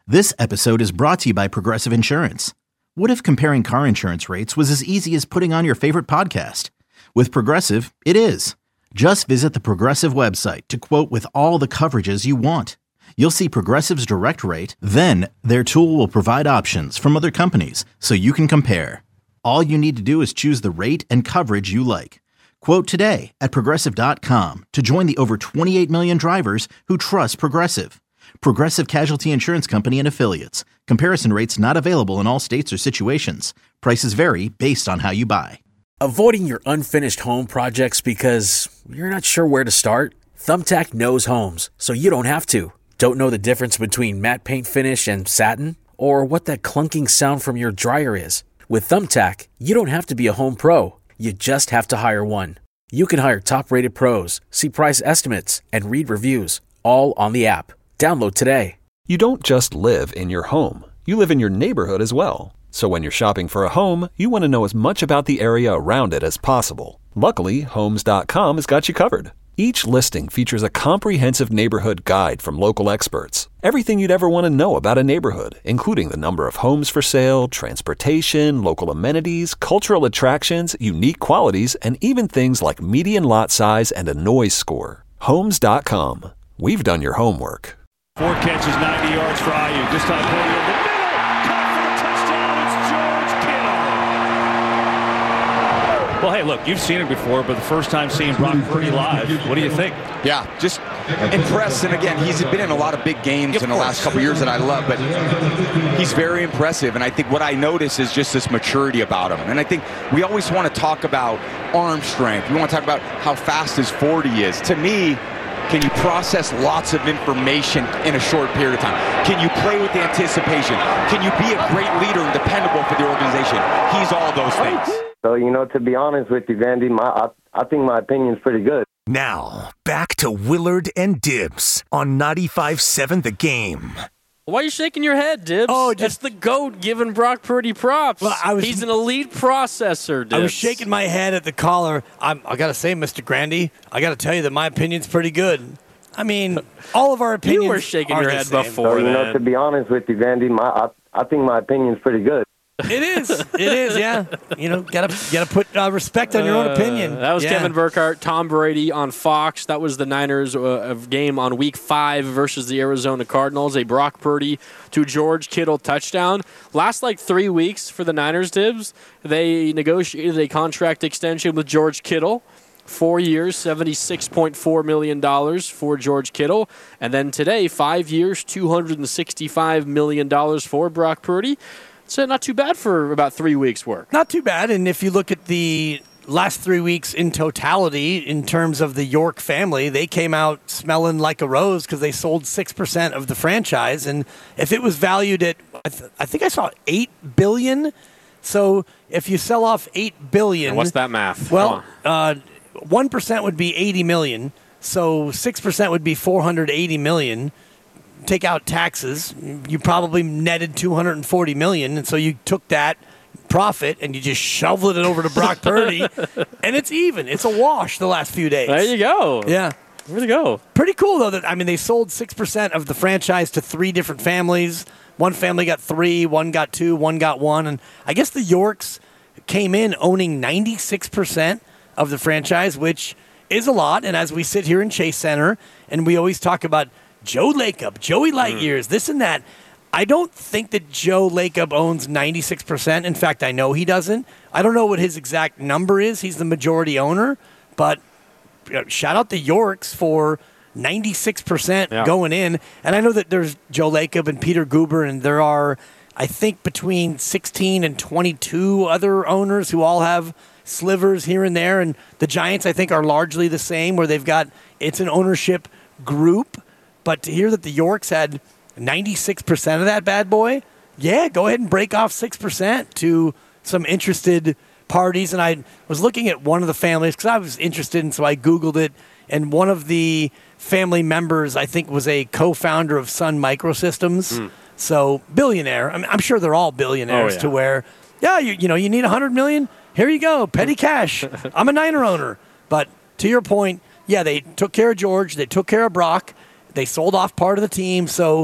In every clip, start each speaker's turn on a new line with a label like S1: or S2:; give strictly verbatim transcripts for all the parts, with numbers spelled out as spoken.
S1: This episode is brought to you by Progressive Insurance. What if comparing car insurance rates was as easy as putting on your favorite podcast? With Progressive, it is. Just visit the Progressive website to quote with all the coverages you want. You'll see Progressive's direct rate, then their tool will provide options from other companies so you can compare. All you need to do is choose the rate and coverage you like. Quote today at progressive dot com to join the over twenty-eight million drivers who trust Progressive. Progressive Casualty Insurance Company and Affiliates. Comparison rates not available in all states or situations. Prices vary based on how you buy.
S2: Avoiding your unfinished home projects because you're not sure where to start? Thumbtack knows homes, so you don't have to. Don't know the difference between matte paint finish and satin? Or what that clunking sound from your dryer is? With Thumbtack, you don't have to be a home pro. You just have to hire one. You can hire top-rated pros, see price estimates, and read reviews, all on the app. Download today.
S3: You don't just live in your home. You live in your neighborhood as well. So when you're shopping for a home, you want to know as much about the area around it as possible. Luckily, Homes dot com has got you covered. Each listing features a comprehensive neighborhood guide from local experts. Everything you'd ever want to know about a neighborhood, including the number of homes for sale, transportation, local amenities, cultural attractions, unique qualities, and even things like median lot size and a noise score. Homes dot com. We've done your homework.
S4: Four catches, ninety yards for Ayuk. This time, Purdy in the middle. Caught for the touchdown. It's George Kittle. Well, hey, look, you've seen it before, but the first time seeing Brock Purdy live, what do you think?
S5: Yeah, just impressed. And again, he's been in a lot of big games in the last couple of years that I love, but he's very impressive. And I think what I notice is just this maturity about him. And I think we always want to talk about arm strength. We want to talk about how fast his forty is. To me, can you process lots of information in a short period of time? Can you play with anticipation? Can you be a great leader and dependable for the organization? He's all those things.
S6: So, you know, to be honest with you, Vandy, my, I, I think my opinion's pretty good.
S7: Now, back to Willard and Dibs on ninety-five seven The Game.
S8: Why are you shaking your head, Dibs?
S9: Oh,
S8: just the GOAT giving Brock Purdy props.
S9: Well, I was,
S8: He's an elite processor, Dibs.
S9: I was shaking my head at the caller. I'm, I got to say, Mister Grandy, I got to tell you that my opinion's pretty good. I mean, all of our opinions
S8: You were shaking
S9: are
S8: your
S9: the
S8: head
S9: same.
S8: before,
S6: So, you know,
S8: man.
S6: to be honest with you, Vandy, my, I, I think my opinion's pretty good.
S9: It is. It is, yeah. You know, got to gotta put uh, respect on your own opinion.
S8: Uh, that was
S9: yeah.
S8: Kevin Burkhardt, Tom Brady on Fox. That was the Niners uh, game on week five versus the Arizona Cardinals. A Brock Purdy to George Kittle touchdown. Last like three weeks for the Niners, Dibs, they negotiated a contract extension with George Kittle. Four years, seventy-six point four million dollars for George Kittle. And then today, five years, two hundred sixty-five million dollars for Brock Purdy. So not too bad for about three weeks' work.
S9: Not too bad. And if you look at the last three weeks in totality, in terms of the York family, they came out smelling like a rose because they sold six percent of the franchise. And if it was valued at, I, th- I think I saw eight billion dollars. So if you sell off eight billion dollars.
S8: And what's that math?
S9: Well, uh, one percent would be eighty million dollars. So six percent would be four hundred eighty million dollars. Take out taxes, you probably netted two hundred forty million dollars, and so you took that profit and you just shoveled it over to Brock Purdy, and it's even. It's a wash the last few days.
S8: There you go.
S9: Yeah.
S8: Where'd it go?
S9: Pretty cool, though. That I mean, they sold six percent of the franchise to three different families. One family got three, one got two, one got one. And I guess the Yorks came in owning ninety-six percent of the franchise, which is a lot. And as we sit here in Chase Center, and we always talk about Joe Lacob, Joey Lightyears, mm. this and that. I don't think that Joe Lacob owns ninety-six percent. In fact, I know he doesn't. I don't know what his exact number is. He's the majority owner. But you know, shout out the Yorks for ninety-six percent yeah. going in. And I know that there's Joe Lacob and Peter Guber, and there are, I think, between sixteen and twenty-two other owners who all have slivers here and there. And the Giants, I think, are largely the same, where they've got, it's an ownership group. But to hear that the Yorks had ninety-six percent of that bad boy, yeah, go ahead and break off six percent to some interested parties. And I was looking at one of the families because I was interested, and so I Googled it. And one of the family members, I think, was a co-founder of Sun Microsystems. Mm. So billionaire. I mean, I'm sure they're all billionaires oh, yeah. to where, yeah, you, you know, you need one hundred million dollars? Here you go, petty cash. I'm a Niner owner. But to your point, yeah, they took care of George. They took care of Brock. They sold off part of the team, so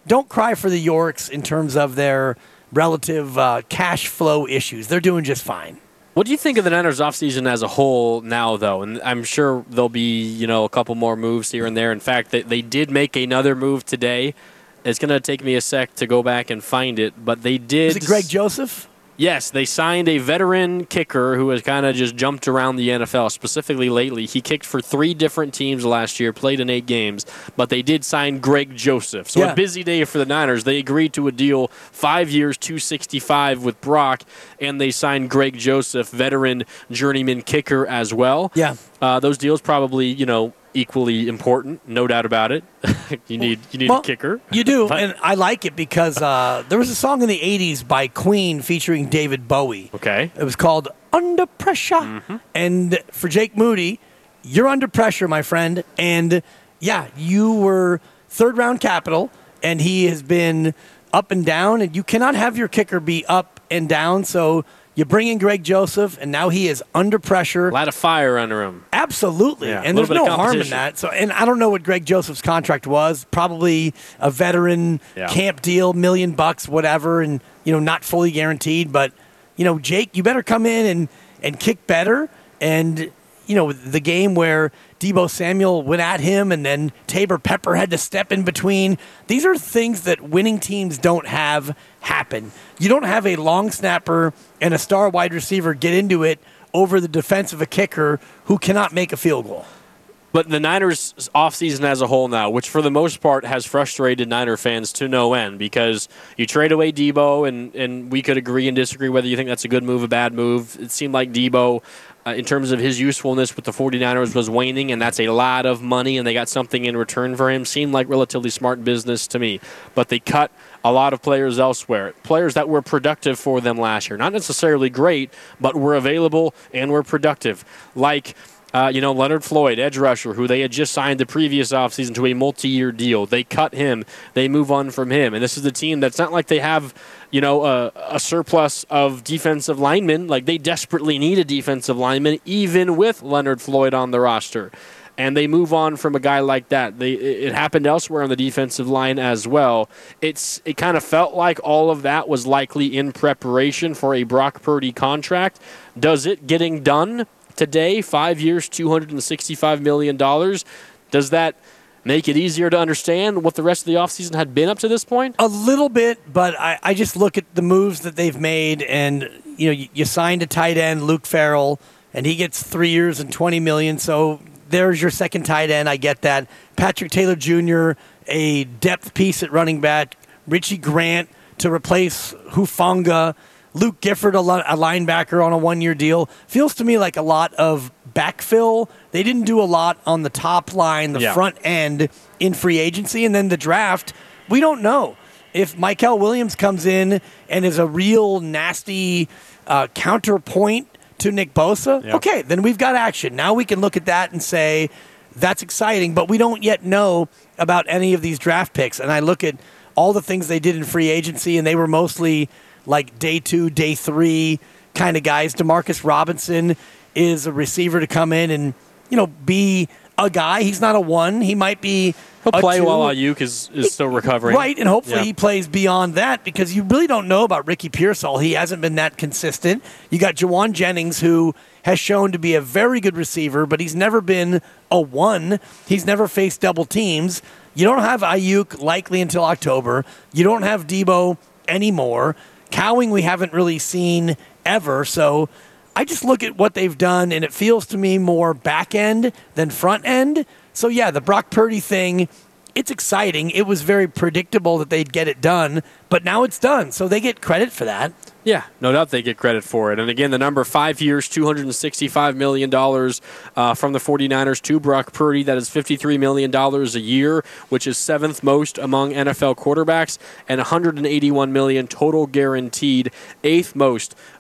S9: don't cry for the Yorks in terms of their relative uh, cash flow issues. They're doing just fine.
S8: What do you think of the Niners offseason as a whole now, though? And I'm sure there'll be, you know, a couple more moves here and there. In fact, they, they did make another move today. It's going to take me a sec to go back and find it, but they did.
S9: Is it Greg Joseph?
S8: Yes, they signed a veteran kicker who has kind of just jumped around the N F L, specifically lately. He kicked for three different teams last year, played in eight games, but they did sign Greg Joseph. So
S9: Yeah.
S8: a busy day for the Niners. They agreed to a deal, five years, two sixty-five with Brock, and they signed Greg Joseph, veteran journeyman kicker as well.
S9: Yeah.
S8: Uh, those deals probably, you know, equally important, no doubt about it. you need you need
S9: Well,
S8: a kicker.
S9: You do, and I like it because uh, there was a song in the eighties by Queen featuring David Bowie.
S8: Okay.
S9: It was called Under Pressure.
S8: Mm-hmm.
S9: And for Jake Moody, you're under pressure, my friend. And, yeah, you were third-round capital, and he has been up and down, and you cannot have your kicker be up and down, so you bring in Greg Joseph, and now he is under pressure.
S8: A lot of fire under him.
S9: Absolutely.
S8: Yeah, a
S9: and
S8: little
S9: there's
S8: bit
S9: no
S8: of
S9: harm in
S8: competition.
S9: that. So, and I don't know what Greg Joseph's contract was. Probably a veteran
S8: Yeah.
S9: camp deal, million bucks, whatever, and, you know, not fully guaranteed. But, you know, Jake, you better come in and, and kick better. And, you know, the game where Deebo Samuel went at him and then Tabor Pepper had to step in between. These are things that winning teams don't have happen. You don't have a long snapper and a star wide receiver get into it over the defense of a kicker who cannot make a field goal.
S8: But the Niners' offseason as a whole now, which for the most part has frustrated Niner fans to no end, because you trade away Deebo, and, and we could agree and disagree whether you think that's a good move, a bad move. It seemed like Deebo, uh, in terms of his usefulness with the 49ers, was waning, and that's a lot of money, and they got something in return for him. Seemed like relatively smart business to me. But they cut a lot of players elsewhere, players that were productive for them last year. Not necessarily great, but were available and were productive, like Uh, you know, Leonard Floyd, edge rusher, who they had just signed the previous offseason to a multi-year deal. They cut him. They move on from him. And this is a team that's not like they have, you know, a, a surplus of defensive linemen. Like, they desperately need a defensive lineman, even with Leonard Floyd on the roster. And they move on from a guy like that. They, it happened elsewhere on the defensive line as well. It's It kind of felt like all of that was likely in preparation for a Brock Purdy contract. Does it getting done today, five years, two hundred sixty-five million dollars, does that make it easier to understand what the rest of the offseason had been up to this point?
S9: A little bit, but I, I just look at the moves that they've made, and you know, you, you signed a tight end, Luke Farrell, and he gets three years and twenty million dollars, so there's your second tight end. I get that. Patrick Taylor Junior, a depth piece at running back. Richie Grant to replace Hufanga. Luke Gifford, a, li- a linebacker on a one-year deal. Feels to me like a lot of backfill. They didn't do a lot on the top line, the
S8: Yeah.
S9: front end in free agency, and then the draft. We don't know if Michael Williams comes in and is a real nasty uh, counterpoint to Nick Bosa.
S8: Yeah.
S9: Okay, then we've got action. Now we can look at that and say that's exciting, but we don't yet know about any of these draft picks. And I look at all the things they did in free agency, and they were mostly like day two, day three kind of guys. Demarcus Robinson is a receiver to come in and, you know, be a guy. He's not a one. He might be
S8: He'll
S9: a
S8: play
S9: two.
S8: while Ayuk is, is still recovering.
S9: Right, and hopefully
S8: Yeah.
S9: he plays beyond that, because you really don't know about Ricky Pearsall. He hasn't been that consistent. You got Jawan Jennings, who has shown to be a very good receiver, but he's never been a one. He's never faced double teams. You don't have Ayuk likely until October. You don't have Deebo anymore. Cowing we haven't really seen ever, so I just look at what they've done, and it feels to me more back end than front end. So, yeah, the Brock Purdy thing, it's exciting. It was very predictable that they'd get it done, but now it's done, so they get credit for that.
S8: Yeah, no doubt they get credit for it. And again, the number five years, two hundred sixty-five million dollars uh, from the 49ers to Brock Purdy. That is fifty-three million dollars a year, which is seventh most among N F L quarterbacks, and one hundred eighty-one million dollars total guaranteed, eighth most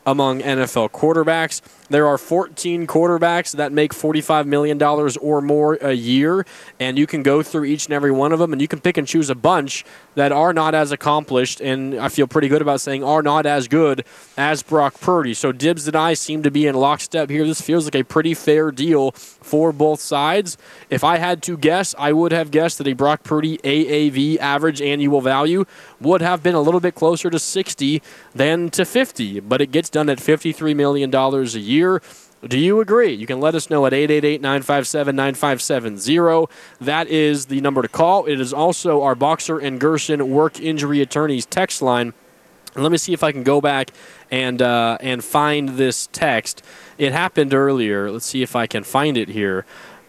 S8: among N F L quarterbacks. There are fourteen quarterbacks that make forty-five million dollars or more a year, and you can go through each and every one of them, and you can pick and choose a bunch that are not as accomplished, and I feel pretty good about saying are not as good as Brock Purdy. So Dibs and I seem to be in lockstep here. This feels like a pretty fair deal for both sides. If I had to guess, I would have guessed that a Brock Purdy A A V, average annual value, would have been a little bit closer to sixty than to fifty, but it gets done at fifty-three million dollars a year. Do you agree? You can let us know at eight eight eight, nine five seven, nine five seven zero. That is the number to call. It is also our Boxer and Gerson work injury attorneys text line. And let me see if I can go back and uh, and find this text. It happened earlier. Let's see if I can find it here.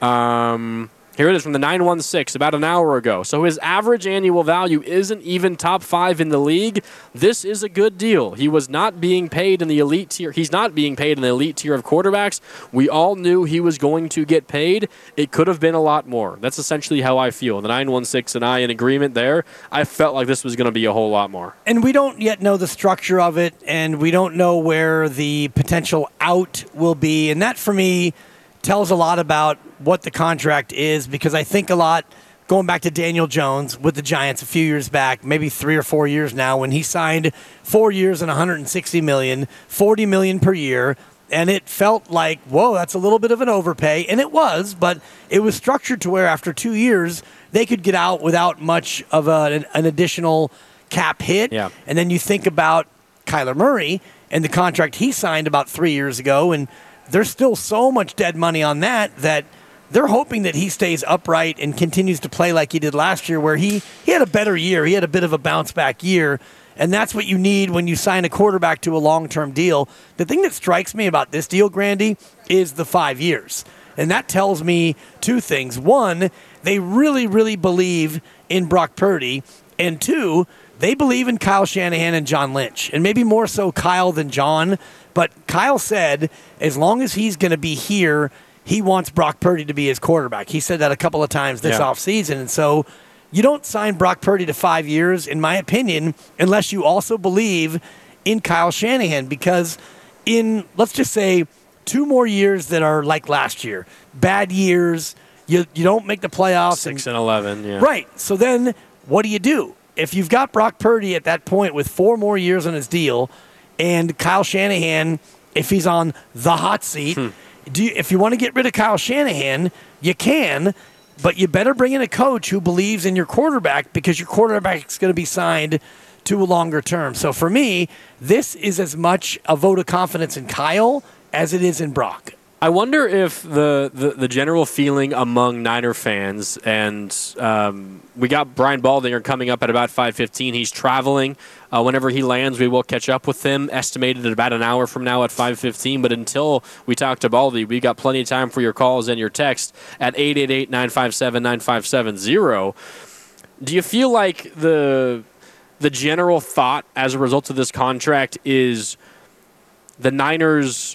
S8: Um... Here it is from the nine one six, about an hour ago. So his average annual value isn't even top five in the league. This is a good deal. He was not being paid in the elite tier. He's not being paid in the elite tier of quarterbacks. We all knew he was going to get paid. It could have been a lot more. That's essentially how I feel. The nine one six and I in agreement there. I felt like this was going to be a whole lot more.
S9: And we don't yet know the structure of it, and we don't know where the potential out will be. And that, for me, tells a lot about what the contract is, because I think a lot, going back to Daniel Jones with the Giants a few years back, maybe three or four years now, when he signed four years and one hundred sixty million dollars, forty million dollars per year, and it felt like, whoa, that's a little bit of an overpay, and it was, but it was structured to where after two years, they could get out without much of a, an, an additional cap hit.
S8: Yeah.
S9: And then you think about Kyler Murray and the contract he signed about three years ago, and there's still so much dead money on that that they're hoping that he stays upright and continues to play like he did last year, where he, he had a better year. He had a bit of a bounce-back year, and that's what you need when you sign a quarterback to a long-term deal. The thing that strikes me about this deal, Grandy, is the five years. And that tells me two things. One, they really, really believe in Brock Purdy. And two, they believe in Kyle Shanahan and John Lynch. And maybe more so Kyle than John. But Kyle said as long as he's going to be here, he wants Brock Purdy to be his quarterback. He said that a couple of times this
S8: yeah.
S9: offseason. And so you don't sign Brock Purdy to five years, in my opinion, unless you also believe in Kyle Shanahan. Because in, let's just say, two more years that are like last year, bad years, you you don't make the playoffs.
S8: six and eleven, yeah.
S9: Right. So then what do you do? If you've got Brock Purdy at that point with four more years on his deal, and Kyle Shanahan, if he's on the hot seat, hmm. do you, if you want to get rid of Kyle Shanahan, you can, but you better bring in a coach who believes in your quarterback, because your quarterback's going to be signed to a longer term. So for me, this is as much a vote of confidence in Kyle as it is in Brock.
S8: I wonder if the, the, the general feeling among Niner fans, and um, we got Brian Baldinger coming up at about five fifteen. He's traveling. Uh, whenever he lands, we will catch up with him, estimated at about an hour from now at five fifteen. But until we talk to Baldy, we got plenty of time for your calls and your text at eight eight eight, nine five seven, nine five seven zero. Do you feel like the the general thought as a result of this contract is the Niners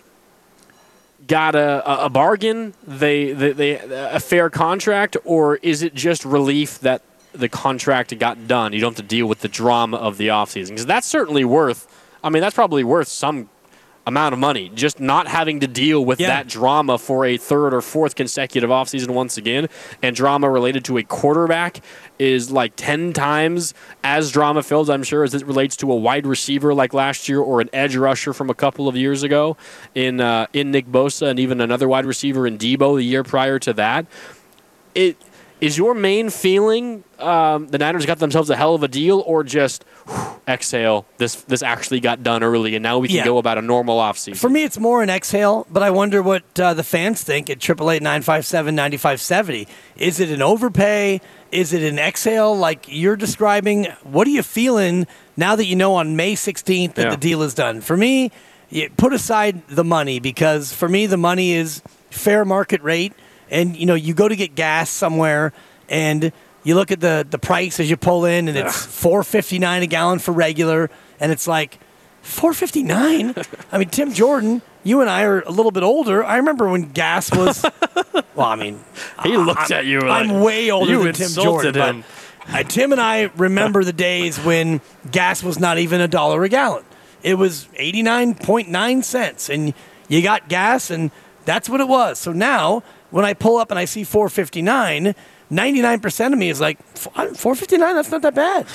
S8: got a, a bargain, they, they, they a fair contract, or is it just relief that the contract got done? You don't have to deal with the drama of the offseason. Because that's certainly worth, I mean, that's probably worth some amount of money, just not having to deal with yeah. that drama for a third or fourth consecutive offseason once again. And drama related to a quarterback is like ten times as drama-filled, I'm sure, as it relates to a wide receiver like last year, or an edge rusher from a couple of years ago in uh, in Nick Bosa, and even another wide receiver in Debo the year prior to that. It is your main feeling um, the Niners got themselves a hell of a deal, or just whew, exhale, this this actually got done early and now we can yeah. go about a normal offseason?
S9: For me, it's more an exhale, but I wonder what uh, the fans think at eight eight eight, nine five seven, nine five seven zero. Is it an overpay? Is it an exhale like you're describing? What are you feeling now that you know on May sixteenth that yeah. the deal is done? For me, you put aside the money, because for me the money is fair market rate. And, you know, you go to get gas somewhere, and you look at the, the price as you pull in, and it's four fifty-nine a gallon for regular, and it's like, four fifty-nine? I mean, Tim Jordan, you and I are a little bit older. I remember when gas was, well, I mean.
S8: He looked
S9: I'm,
S8: at you
S9: I'm
S8: like,
S9: way older
S8: you
S9: than Tim Jordan.
S8: Him.
S9: But uh, Tim and I remember the days when gas was not even a dollar a gallon. it was eighty-nine point nine cents, and you got gas, and that's what it was. So now, when I pull up and I see four fifty-nine, ninety-nine percent of me is like, four fifty-nine, that's not that bad.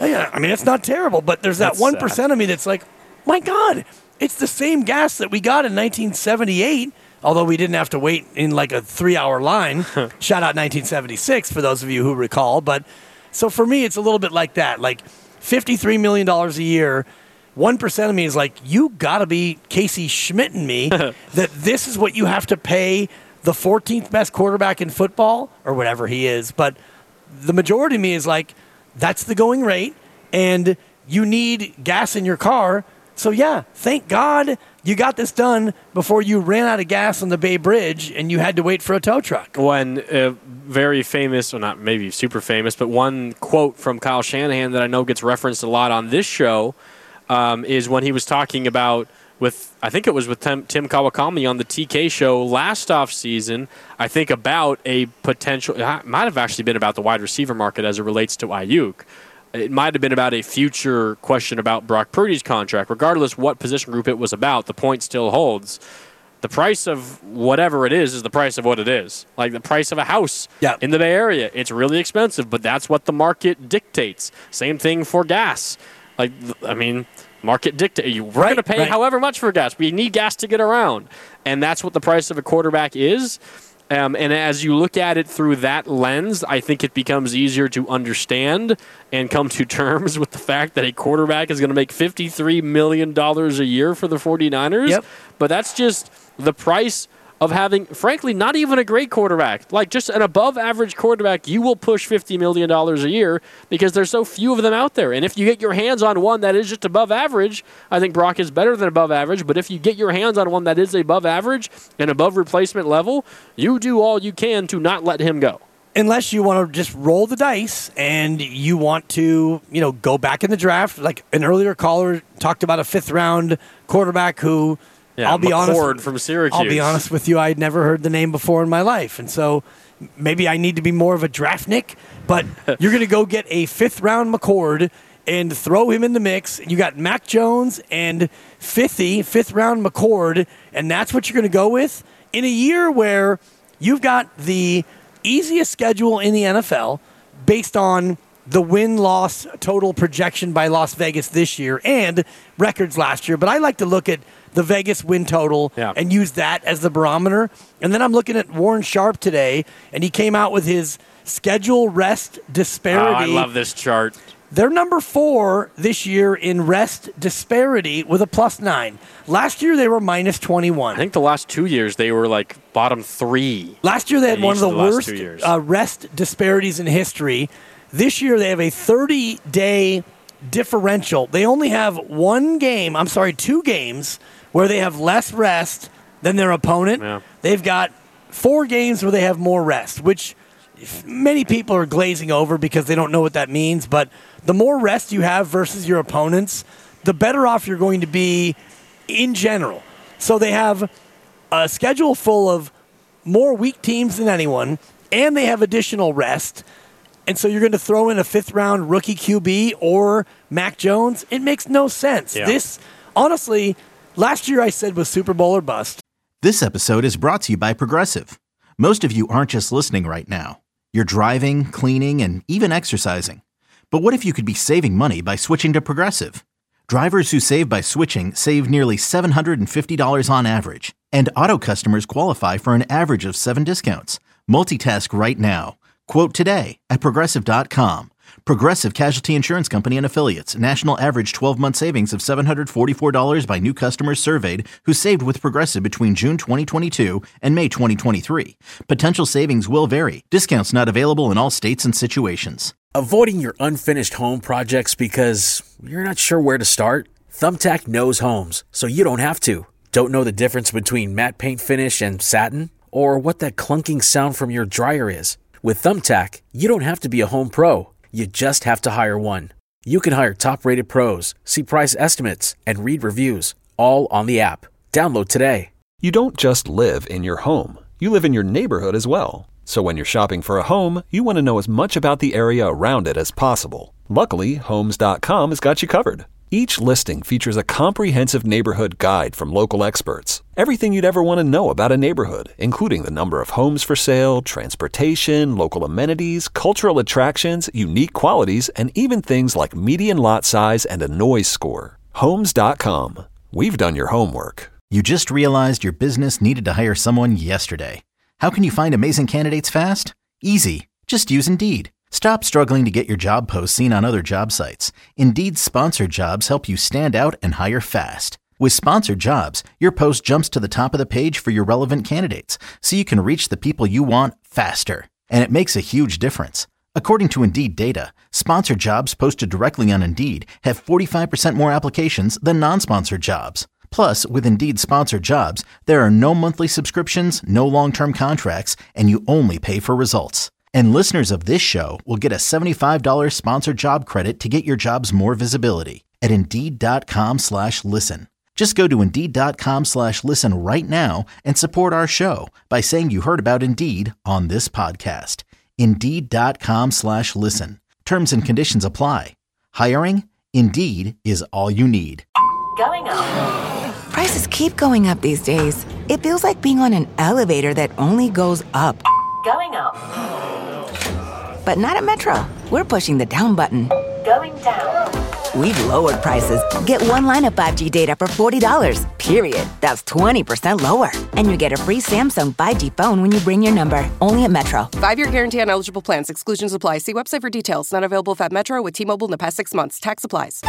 S9: I mean, it's not terrible, but there's that
S8: That's
S9: one percent of me that's like, my God, it's the same gas that we got in nineteen seventy-eight, although we didn't have to wait in like a three-hour line. Shout out nineteen seventy-six for those of you who recall. But so for me, it's a little bit like that. Like fifty-three million dollars a year, one percent of me is like, you got to be Casey Schmitting me that this is what you have to pay the fourteenth best quarterback in football or whatever he is. But the majority of me is like, that's the going rate, and you need gas in your car. So, yeah, thank God you got this done before you ran out of gas on the Bay Bridge and you had to wait for a tow truck.
S8: One uh, very famous, or not maybe super famous, but one quote from Kyle Shanahan that I know gets referenced a lot on this show um, is when he was talking about with, I think it was with Tim, Tim Kawakami on the T K show last offseason, I think about a potential, it might have actually been about the wide receiver market as it relates to Ayuk. It might have been about a future question about Brock Purdy's contract. Regardless what position group it was about, the point still holds. The price of whatever it is is the price of what it is. Like the price of a house
S9: yeah.
S8: in the Bay Area. It's really expensive, but that's what the market dictates. Same thing for gas. Like, I mean, market dictates. We're
S9: right,
S8: going to pay
S9: right.
S8: however much for gas. We need gas to get around. And that's what the price of a quarterback is. Um, and as you look at it through that lens, I think it becomes easier to understand and come to terms with the fact that a quarterback is going to make fifty-three million dollars a year for the 49ers.
S9: Yep.
S8: But that's just the price of having, frankly, not even a great quarterback. Like just an above-average quarterback, you will push fifty million dollars a year because there's so few of them out there. And if you get your hands on one that is just above average, I think Brock is better than above average. But if you get your hands on one that is above average and above replacement level, you do all you can to not let him go.
S9: Unless you want to just roll the dice and you want to, you know, go back in the draft. Like an earlier caller talked about a fifth-round quarterback who –
S8: Yeah,
S9: I'll be
S8: McCord
S9: honest.
S8: from Syracuse.
S9: I'll be honest with you. I'd never heard the name before in my life, and so maybe I need to be more of a draftnik. But you're going to go get a fifth round McCord and throw him in the mix. You got Mac Jones and fifty fifth round McCord, and that's what you're going to go with in a year where you've got the easiest schedule in the N F L based on the win-loss total projection by Las Vegas this year and records last year. But I like to look at the Vegas win total
S8: yeah.
S9: and use that as the barometer. And then I'm looking at Warren Sharp today, and he came out with his schedule rest disparity.
S8: Oh, I love this chart.
S9: They're number four this year in rest disparity with a plus nine. Last year, they were minus twenty-one.
S8: I think the last two years, they were like bottom three.
S9: Last year, they had one of the,
S8: the
S9: worst uh, rest disparities in history. This year, they have a thirty-day differential. They only have one game, I'm sorry, two games, where they have less rest than their opponent.
S8: Yeah.
S9: They've got four games where they have more rest, which many people are glazing over because they don't know what that means. But the more rest you have versus your opponents, the better off you're going to be in general. So they have a schedule full of more weak teams than anyone, and they have additional rest. And so you're going to throw in a fifth-round rookie Q B or Mac Jones? It makes no sense.
S8: Yeah.
S9: This, honestly, last year I said was Super Bowl or bust.
S1: This episode is brought to you by Progressive. Most of you aren't just listening right now. You're driving, cleaning, and even exercising. But what if you could be saving money by switching to Progressive? Drivers who save by switching save nearly seven hundred fifty dollars on average. And auto customers qualify for an average of seven discounts. Multitask right now. Quote today at Progressive dot com. Progressive Casualty Insurance Company and Affiliates. National average twelve-month savings of seven hundred forty-four dollars by new customers surveyed who saved with Progressive between June twenty twenty-two and May twenty twenty-three. Potential savings will vary. Discounts not available in all states and situations.
S2: Avoiding your unfinished home projects because you're not sure where to start? Thumbtack knows homes, so you don't have to. Don't know the difference between matte paint finish and satin? Or what that clunking sound from your dryer is? With Thumbtack, you don't have to be a home pro. You just have to hire one. You can hire top-rated pros, see price estimates, and read reviews, all on the app. Download today.
S3: You don't just live in your home. You live in your neighborhood as well. So when you're shopping for a home, you want to know as much about the area around it as possible. Luckily, Homes dot com has got you covered. Each listing features a comprehensive neighborhood guide from local experts. Everything you'd ever want to know about a neighborhood, including the number of homes for sale, transportation, local amenities, cultural attractions, unique qualities, and even things like median lot size and a noise score. Homes dot com. We've done your homework.
S1: You just realized your business needed to hire someone yesterday. How can you find amazing candidates fast? Easy. Just use Indeed. Stop struggling to get your job posts seen on other job sites. Indeed's sponsored jobs help you stand out and hire fast. With sponsored jobs, your post jumps to the top of the page for your relevant candidates, so you can reach the people you want faster. And it makes a huge difference. According to Indeed data, sponsored jobs posted directly on Indeed have forty-five percent more applications than non-sponsored jobs. Plus, with Indeed sponsored jobs, there are no monthly subscriptions, no long-term contracts, and you only pay for results. And listeners of this show will get a seventy-five dollars sponsored job credit to get your jobs more visibility at Indeed.com slash listen. Just go to Indeed.com slash listen right now and support our show by saying you heard about Indeed on this podcast. Indeed.com slash listen. Terms and conditions apply. Hiring? Indeed is all you need.
S10: Going up. Prices keep going up these days. It feels like being on an elevator that only goes up. Going up. But not at Metro. We're pushing the down button. Going down. We've lowered prices. Get one line of five G data for forty dollars, period. That's twenty percent lower. And you get a free Samsung five G phone when you bring your number. Only at Metro.
S11: Five-year guarantee on eligible plans. Exclusions apply. See website for details. Not available at Metro with T-Mobile in the past six months. Tax applies.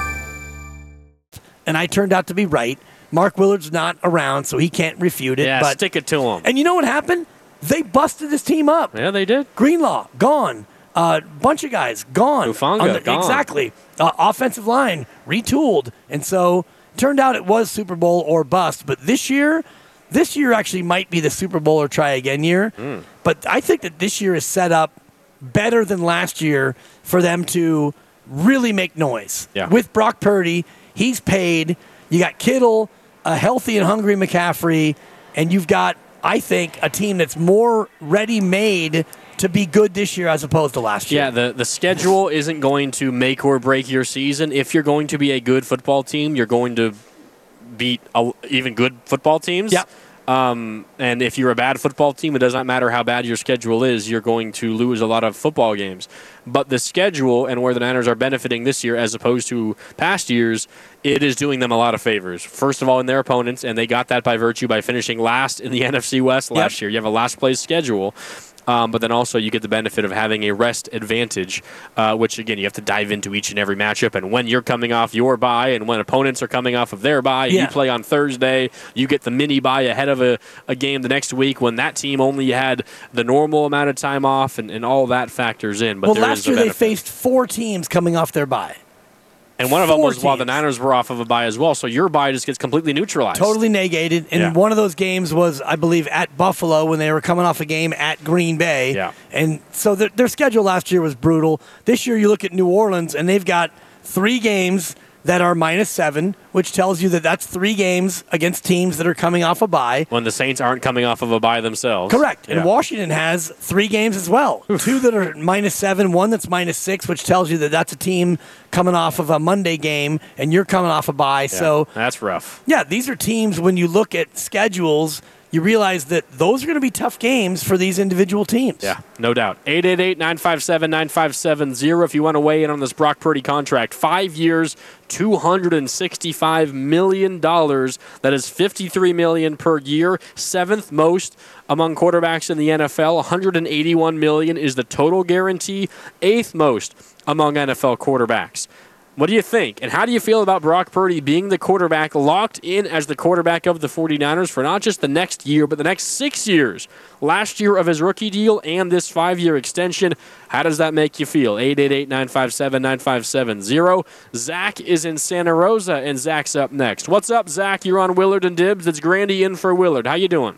S9: And I turned out to be right. Mark Willard's not around, so he can't refute it.
S8: Yeah,
S9: but,
S8: stick it to him.
S9: And you know what happened? They busted this team up.
S8: Yeah, they did.
S9: Greenlaw, gone. A uh, bunch of guys, gone.
S8: Hufanga,
S9: the,
S8: gone.
S9: Exactly. Uh, offensive line, retooled. And so, turned out it was Super Bowl or bust. But this year, this year actually might be the Super Bowl or try again year. Mm. But I think that this year is set up better than last year for them to really make noise.
S8: Yeah.
S9: With Brock Purdy, he's paid. You got Kittle, a healthy and hungry McCaffrey, and you've got, I think, a team that's more ready-made to be good this year as opposed to last year.
S8: Yeah, the, the schedule isn't going to make or break your season. If you're going to be a good football team, you're going to beat a, even good football teams.
S9: Yeah.
S8: Um, and if you're a bad football team, it does not matter how bad your schedule is, you're going to lose a lot of football games. But the schedule and where the Niners are benefiting this year as opposed to past years, it is doing them a lot of favors. First of all, in their opponents, and they got that by virtue by finishing last in the N F C West last yep. year. You have a last place schedule. Um, but then also you get the benefit of having a rest advantage, uh, which, again, you have to dive into each and every matchup. And when you're coming off your bye and when opponents are coming off of their bye,
S9: yeah.
S8: you play on Thursday, you get the mini bye ahead of a, a game the next week when that team only had the normal amount of time off, and, and all that factors in. But
S9: well,
S8: there
S9: last
S8: is the
S9: year
S8: benefit.
S9: They faced four teams coming off their bye.
S8: And one of
S9: Four
S8: them was
S9: teams.
S8: while the Niners were off of a bye as well, so your bye just gets completely neutralized.
S9: Totally negated. And
S8: yeah.
S9: one of those games was, I believe, at Buffalo when they were coming off a game at Green Bay.
S8: Yeah.
S9: And so their, their schedule last year was brutal. This year you look at New Orleans, and they've got three games that are minus seven, which tells you that that's three games against teams that are coming off a bye.
S8: When the Saints aren't coming off of a bye themselves.
S9: Correct.
S8: Yeah.
S9: And Washington has three games as well. Two that are minus seven, one that's minus six, which tells you that that's a team coming off of a Monday game, and you're coming off a bye.
S8: Yeah,
S9: so
S8: that's rough.
S9: Yeah, these are teams, when you look at schedules, you realize that those are going to be tough games for these individual teams.
S8: Yeah, no doubt. eight eight eight, nine five seven, nine five seven zero if you want to weigh in on this Brock Purdy contract. Five years, two hundred sixty-five million dollars. That is fifty-three million dollars per year, seventh most among quarterbacks in the N F L. one hundred eighty-one million dollars is the total guarantee, eighth most among N F L quarterbacks. What do you think? And how do you feel about Brock Purdy being the quarterback, locked in as the quarterback of the 49ers for not just the next year, but the next six years? Last year of his rookie deal and this five-year extension. How does that make you feel? eight eight eight, nine five seven, nine five seven zero. Zach is in Santa Rosa, and Zach's up next. What's up, Zach? You're on Willard and Dibs. It's Grandy in for Willard. How you doing?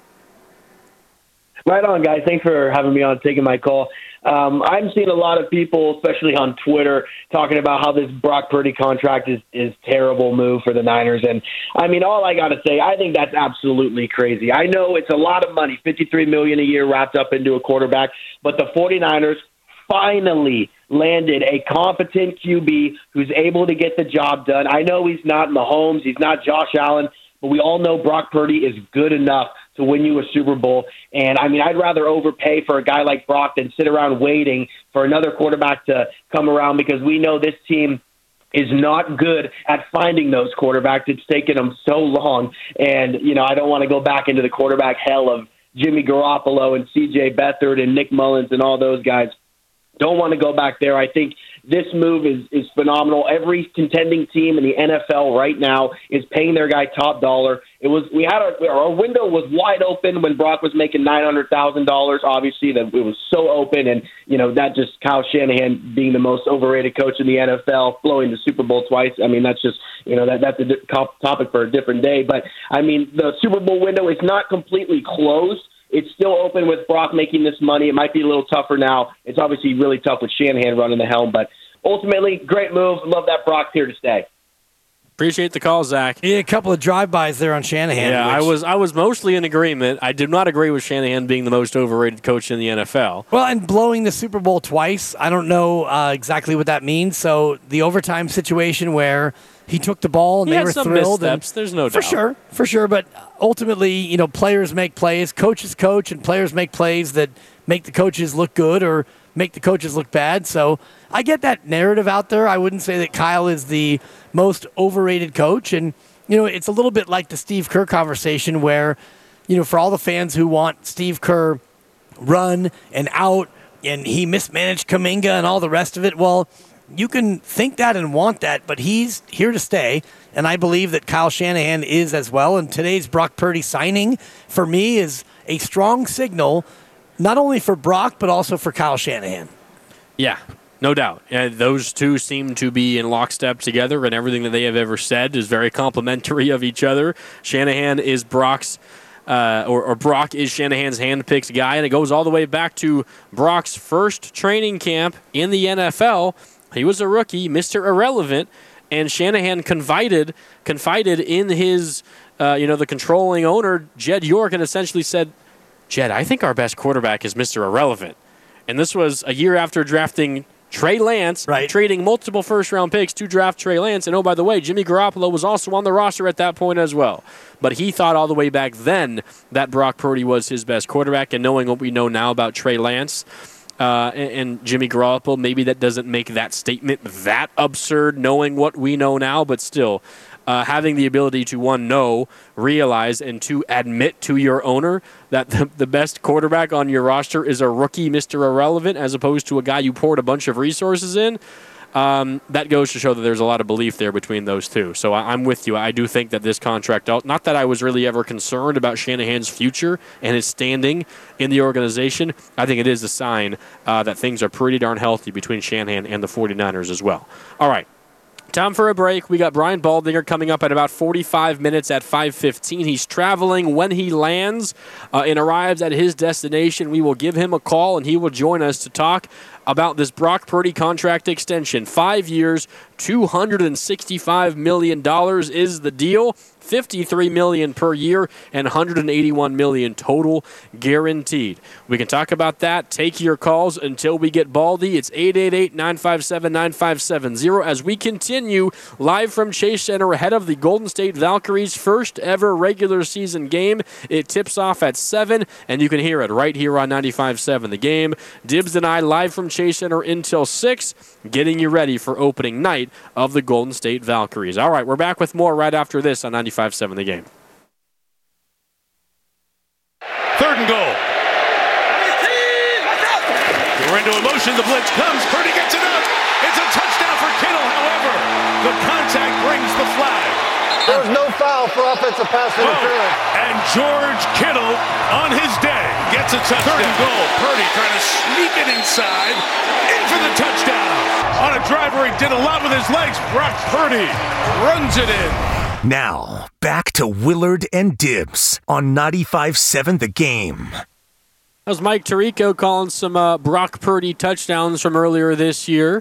S12: Right on, guys. Thanks for having me on, taking my call. Um, I'm seeing a lot of people, especially on Twitter, talking about how this Brock Purdy contract is is terrible move for the Niners. And, I mean, all I got to say, I think that's absolutely crazy. I know it's a lot of money, fifty-three million dollars a year wrapped up into a quarterback, but the 49ers finally landed a competent Q B who's able to get the job done. I know he's not Mahomes, he's not Josh Allen, but we all know Brock Purdy is good enough to win you a Super Bowl. And, I mean, I'd rather overpay for a guy like Brock than sit around waiting for another quarterback to come around, because we know this team is not good at finding those quarterbacks. It's taken them so long. And, you know, I don't want to go back into the quarterback hell of Jimmy Garoppolo and C J Beathard and Nick Mullins and all those guys. Don't want to go back there. I think this move is, is phenomenal. Every contending team in the N F L right now is paying their guy top dollar. It was we had our, our window was wide open when Brock was making nine hundred thousand dollars. Obviously, that it was so open, and you know that just Kyle Shanahan being the most overrated coach in the N F L, blowing the Super Bowl twice. I mean, that's just you know that that's a di- topic for a different day. But I mean, the Super Bowl window is not completely closed. It's still open with Brock making this money. It might be a little tougher now. It's obviously really tough with Shanahan running the helm, but ultimately, great move. Love that Brock's here to stay.
S8: Appreciate the call, Zach.
S9: Yeah, a couple of drive-bys there on Shanahan.
S8: Yeah,
S9: which...
S8: I was I was mostly in agreement. I did not agree with Shanahan being the most overrated coach in the N F L.
S9: Well, and blowing the Super Bowl twice, I don't know uh, exactly what that means. So the overtime situation where he took the ball and
S8: he
S9: they
S8: had
S9: were
S8: some
S9: thrilled.
S8: Missteps,
S9: and
S8: there's no
S9: for
S8: doubt.
S9: sure, for sure. But ultimately, you know, players make plays, coaches coach, and players make plays that make the coaches look good or make the coaches look bad. So I get that narrative out there. I wouldn't say that Kyle is the most overrated coach. And, you know, it's a little bit like the Steve Kerr conversation where, you know, for all the fans who want Steve Kerr run and out and he mismanaged Kuminga and all the rest of it, well, you can think that and want that, but he's here to stay. And I believe that Kyle Shanahan is as well. And today's Brock Purdy signing, for me, is a strong signal not only for Brock, but also for Kyle Shanahan.
S8: Yeah, no doubt. Uh, those two seem to be in lockstep together, and everything that they have ever said is very complimentary of each other. Shanahan is Brock's, uh, or, or Brock is Shanahan's handpicked guy, and it goes all the way back to Brock's first training camp in the N F L. He was a rookie, Mister Irrelevant, and Shanahan confided confided in his, uh, you know, the controlling owner, Jed York, and essentially said, Jed, I think our best quarterback is Mister Irrelevant. And this was a year after drafting Trey Lance,
S9: right.
S8: trading multiple first-round picks to draft Trey Lance. And, oh, by the way, Jimmy Garoppolo was also on the roster at that point as well. But he thought all the way back then that Brock Purdy was his best quarterback. And knowing what we know now about Trey Lance uh, and, and Jimmy Garoppolo, maybe that doesn't make that statement that absurd, knowing what we know now. But still, Uh, having the ability to, one, know, realize, and two, admit to your owner that the, the best quarterback on your roster is a rookie Mister Irrelevant as opposed to a guy you poured a bunch of resources in, um, that goes to show that there's a lot of belief there between those two. So I, I'm with you. I do think that this contract, not that I was really ever concerned about Shanahan's future and his standing in the organization, I think it is a sign uh, that things are pretty darn healthy between Shanahan and the 49ers as well. All right. Time for a break. We got Brian Baldinger coming up at about forty-five minutes at five fifteen. He's traveling when he lands uh, and arrives at his destination. We will give him a call, and he will join us to talk about this Brock Purdy contract extension. Five years, two hundred sixty-five million dollars is the deal. fifty-three million dollars per year and one hundred eighty-one million dollars total guaranteed. We can talk about that. Take your calls until we get Baldy. It's eight eight eight, nine five seven, nine five seven zero as we continue live from Chase Center ahead of the Golden State Valkyries' first ever regular season game. It tips off at seven, and you can hear it right here on ninety-five point seven The Game. Dibs and I live from Chase Center until six, getting you ready for opening night of the Golden State Valkyries. All right, we're back with more right after this on ninety-five point seven The Game.
S4: Third and goal. We're into a motion. The blitz comes. Purdy gets it up. It's a touchdown for Kittle. However, the contact brings the flag.
S13: There's no foul for offensive pass interference.
S4: And George Kittle, on his day, gets a touchdown. Third and goal. Purdy trying to sneak it inside. In for the touchdown. On a drive where he did a lot with his legs, Brock Purdy runs it in.
S7: Now, back to Willard and Dibs on ninety-five point seven The Game.
S8: That was Mike Tirico calling some uh, Brock Purdy touchdowns from earlier this year.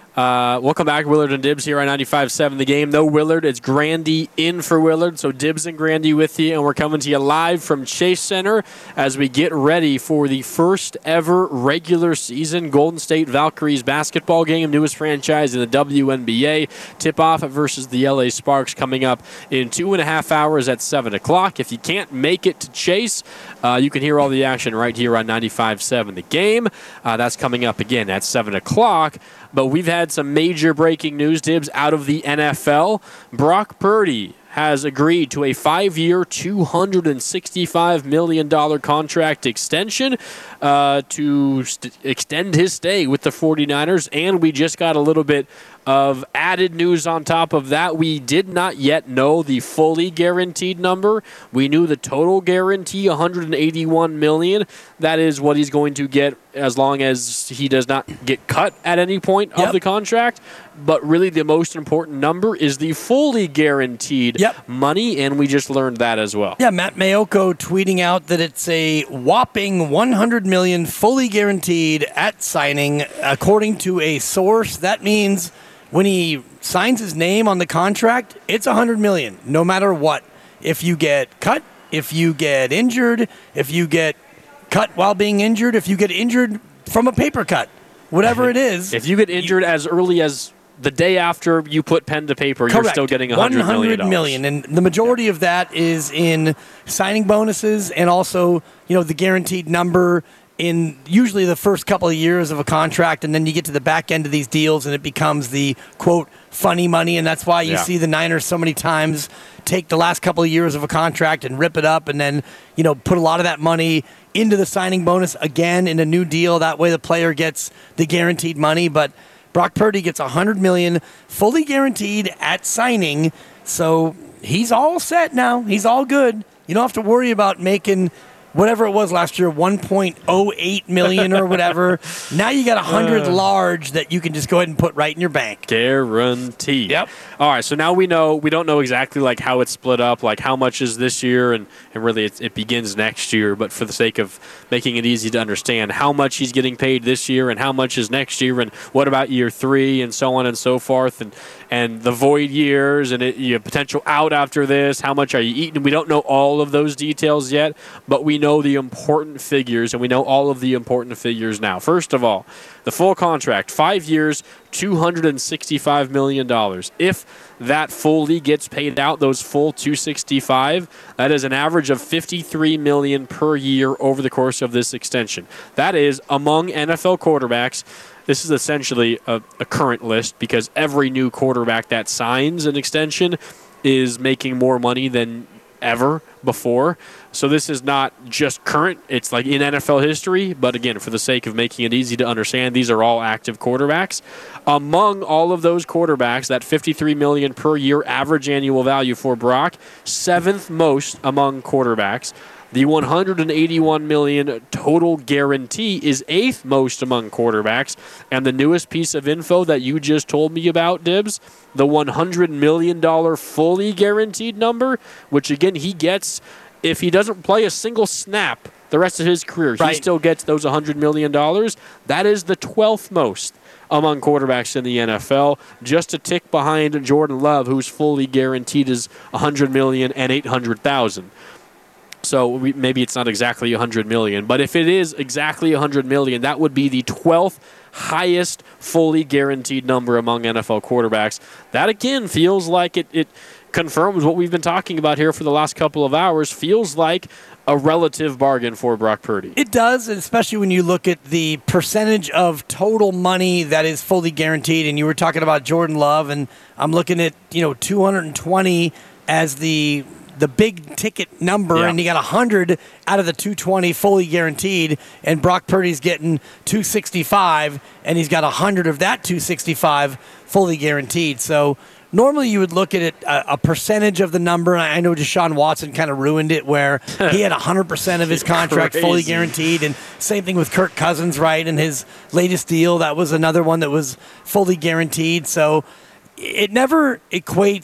S8: Uh, welcome back, Willard and Dibbs here on ninety-five point seven The Game. No Willard, it's Grandy in for Willard, so Dibbs and Grandy with you, and we're coming to you live from Chase Center as we get ready for the first ever regular season Golden State Valkyries basketball game, newest franchise in the W N B A. Tip-off versus the L A Sparks coming up in two and a half hours at seven o'clock. If you can't make it to Chase, uh, you can hear all the action right here on ninety-five point seven The Game. Uh, that's coming up again at seven o'clock. But we've had some major breaking news, Dibbs, out of the N F L. Brock Purdy has agreed to a five-year, two hundred sixty-five million dollars contract extension uh, to st- extend his stay with the 49ers. And we just got a little bit of added news on top of that. We did not yet know the fully guaranteed number. We knew the total guarantee, one hundred eighty-one million dollars. That is what he's going to get as long as he does not get cut at any point
S9: Yep.
S8: of the contract. But really the most important number is the fully guaranteed
S9: Yep.
S8: money, and we just learned that as well.
S9: Yeah, Matt Mayoko tweeting out that it's a whopping one hundred million dollars fully guaranteed at signing. According to a source, that means when he signs his name on the contract, it's one hundred million dollars, no matter what. If you get cut, if you get injured, if you get cut while being injured, if you get injured from a paper cut, whatever it is.
S8: If you get injured as early as the day after you put pen to paper,
S9: Correct.
S8: you're still getting one hundred million dollars.
S9: one hundred million dollars. And the majority of that is in signing bonuses and also, you know, the guaranteed number in usually the first couple of years of a contract, and then you get to the back end of these deals and it becomes the, quote, funny money, and that's why you
S8: Yeah.
S9: see the Niners so many times take the last couple of years of a contract and rip it up and then, you know, put a lot of that money into the signing bonus again in a new deal. That way the player gets the guaranteed money, but Brock Purdy gets one hundred million dollars fully guaranteed at signing, so he's all set now. He's all good. You don't have to worry about making whatever it was last year, one point oh eight million dollars or whatever. Now you got one hundred
S8: Uh.
S9: large that you can just go ahead and put right in your bank.
S8: Guaranteed.
S9: Yep.
S8: All right, so now we know, we don't know exactly like how it's split up, like how much is this year, and, and really it, it begins next year, but for the sake of making it easy to understand how much he's getting paid this year and how much is next year, and what about year three, and so on and so forth, and, and the void years, and it, you know, potential out after this, how much are you eating? We don't know all of those details yet, but we know the important figures, and we know all of the important figures now. First of all, the full contract, five years, two hundred sixty-five million dollars. If that fully gets paid out, those full two hundred sixty-five, that is an average of fifty-three million dollars per year over the course of this extension. That is, among N F L quarterbacks, this is essentially a, a current list because every new quarterback that signs an extension is making more money than ever before. So this is not just current, it's like in N F L history, but again, for the sake of making it easy to understand, these are all active quarterbacks. Among all of those quarterbacks, that fifty-three million dollars per year average annual value for Brock, seventh most among quarterbacks. The one hundred eighty-one million dollars total guarantee is eighth most among quarterbacks. And the newest piece of info that you just told me about, Dibbs, the one hundred million dollars fully guaranteed number, which again he gets if he doesn't play a single snap the rest of his career.
S9: Right.
S8: He still gets those one hundred million dollars. That is the twelfth most among quarterbacks in the N F L, just a tick behind Jordan Love, who's fully guaranteed is one hundred million dollars and eight hundred thousand dollars. So we, maybe it's not exactly one hundred million dollars, but if it is exactly one hundred million dollars, that would be the twelfth highest fully guaranteed number among N F L quarterbacks. That, again, feels like it, it confirms what we've been talking about here for the last couple of hours. Feels like a relative bargain for Brock Purdy.
S9: It does, especially when you look at the percentage of total money that is fully guaranteed. And you were talking about Jordan Love, and I'm looking at, you know, two hundred twenty as the the big ticket number,
S8: Yeah.
S9: and you got one hundred out of the two hundred twenty fully guaranteed, and Brock Purdy's getting two hundred sixty-five, and he's got one hundred of that two hundred sixty-five fully guaranteed. So normally you would look at it a, a percentage of the number, and I know Deshaun Watson kind of ruined it where he had one hundred percent of his contract
S8: Crazy.
S9: fully guaranteed, and same thing with Kirk Cousins, right? And his latest deal, that was another one that was fully guaranteed. So it never equates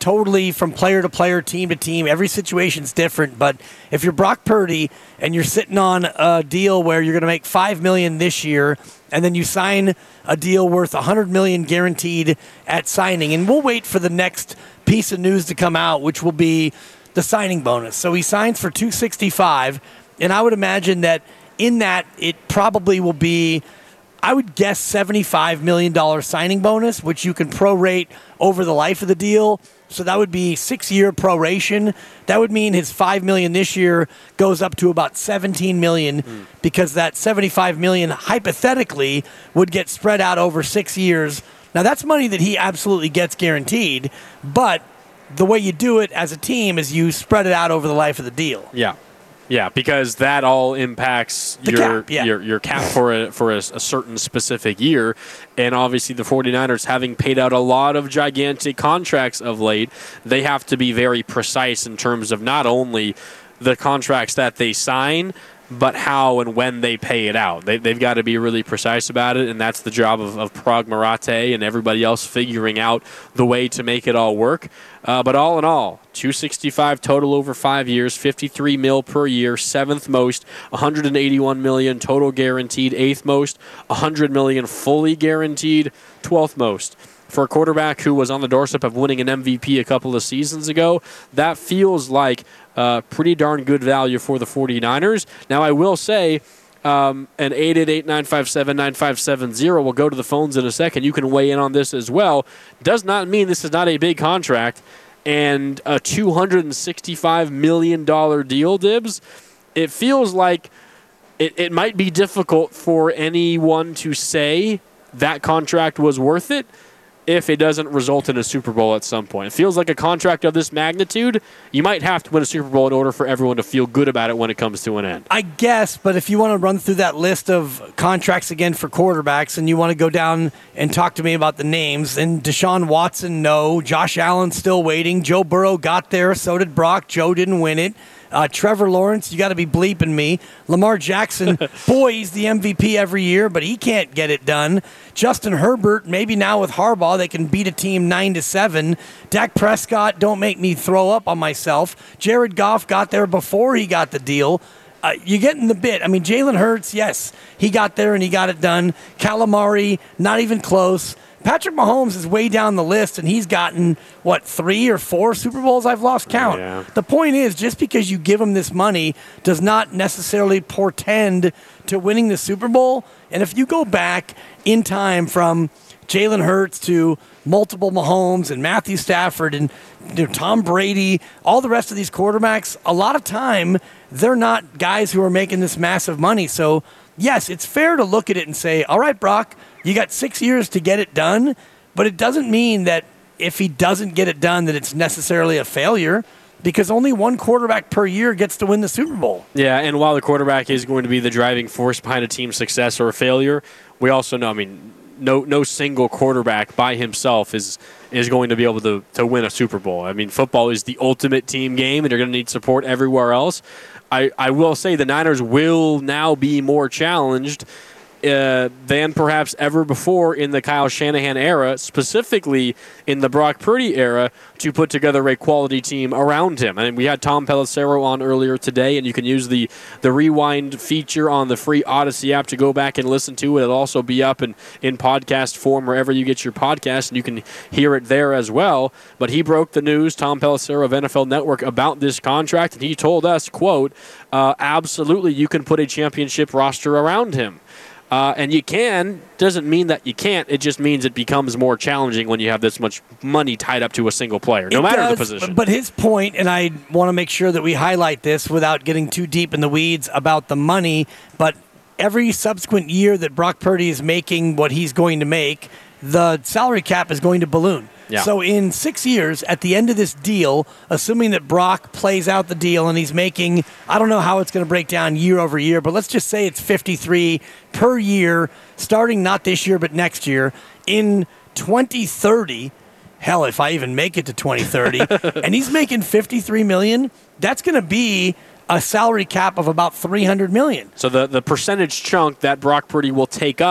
S9: totally from player to player, team to team. Every situation's different. But if you're Brock Purdy and you're sitting on a deal where you're going to make five million dollars this year, and then you sign a deal worth one hundred million dollars guaranteed at signing, and we'll wait for the next piece of news to come out, which will be the signing bonus. So he signs for two hundred sixty-five, and I would imagine that in that it probably will be, I would guess, seventy-five million dollars signing bonus, which you can prorate over the life of the deal. So that would be six-year proration. That would mean his five million dollars this year goes up to about seventeen million dollars mm. because that seventy-five million dollars hypothetically would get spread out over six years. Now, that's money that he absolutely gets guaranteed, but the way you do it as a team is you spread it out over the life of the deal.
S8: Yeah. Yeah, because that all impacts
S9: the
S8: your,
S9: cap, yeah.
S8: your your cap for a, for a, a certain specific year. And obviously the 49ers, having paid out a lot of gigantic contracts of late, they have to be very precise in terms of not only the contracts that they sign, but how and when they pay it out. They, they've got to be really precise about it, and that's the job of, of Prague Marate and everybody else figuring out the way to make it all work. Uh, but all in all, two hundred sixty-five total over five years, fifty-three mil per year, seventh most, one hundred eighty-one million total guaranteed, eighth most, one hundred million fully guaranteed, twelfth most. For a quarterback who was on the doorstep of winning an M V P a couple of seasons ago, that feels like uh, pretty darn good value for the 49ers. Now, I will say, um, an eight eight eight, nine five seven, nine five seven zero, we'll go to the phones in a second. You can weigh in on this as well. Does not mean this is not a big contract and a two hundred sixty-five million dollars deal, Dibs. It feels like it, it might be difficult for anyone to say that contract was worth it if it doesn't result in a Super Bowl at some point. It feels like a contract of this magnitude, you might have to win a Super Bowl in order for everyone to feel good about it when it comes to an end.
S9: I guess, but if you want to run through that list of contracts again for quarterbacks and you want to go down and talk to me about the names, and Deshaun Watson, no. Josh Allen still waiting. Joe Burrow got there, so did Brock. Joe didn't win it. Uh, Trevor Lawrence, you got to be bleeping me. Lamar Jackson, boy, he's the M V P every year, but he can't get it done. Justin Herbert, maybe now with Harbaugh, they can beat a team nine to seven. Dak Prescott, don't make me throw up on myself. Jared Goff got there before he got the deal. Uh, you're getting the bit. I mean, Jalen Hurts, yes, he got there and he got it done. Calamari, not even close. Patrick Mahomes is way down the list, and he's gotten, what, three or four Super Bowls? I've lost count.
S8: Yeah.
S9: The point is, just because you give him this money does not necessarily portend to winning the Super Bowl. And if you go back in time from Jalen Hurts to multiple Mahomes and Matthew Stafford and you know, Tom Brady, all the rest of these quarterbacks, a lot of time they're not guys who are making this massive money. So, yes, it's fair to look at it and say, all right, Brock, you got six years to get it done, but it doesn't mean that if he doesn't get it done that it's necessarily a failure, because only one quarterback per year gets to win the Super Bowl.
S8: Yeah, and while the quarterback is going to be the driving force behind a team's success or failure, we also know, I mean, no no single quarterback by himself is is going to be able to, to win a Super Bowl. I mean, football is the ultimate team game, and you're going to need support everywhere else. I, I will say the Niners will now be more challenged Uh, than perhaps ever before in the Kyle Shanahan era, specifically in the Brock Purdy era, to put together a quality team around him. I mean, we had Tom Pelissero on earlier today, and you can use the, the rewind feature on the free Odyssey app to go back and listen to it. It'll also be up in, in podcast form wherever you get your podcast, and you can hear it there as well. But he broke the news, Tom Pelissero of N F L Network, about this contract, and he told us, quote, uh, absolutely you can put a championship roster around him. Uh, and you can, doesn't mean that you can't. It just means it becomes more challenging when you have this much money tied up to a single player, no
S9: it
S8: matter
S9: does,
S8: the position.
S9: But his point, and I want to make sure that we highlight this without getting too deep in the weeds about the money, but every subsequent year that Brock Purdy is making what he's going to make, the salary cap is going to balloon.
S8: Yeah.
S9: So in six years, at the end of this deal, assuming that Brock plays out the deal and he's making, I don't know how it's going to break down year over year, but let's just say it's fifty-three per year, starting not this year but next year. In twenty thirty, hell, if I even make it to twenty thirty, and he's making fifty-three million dollars, that's going to be a salary cap of about three hundred million dollars.
S8: So the, the percentage chunk that Brock Purdy will take up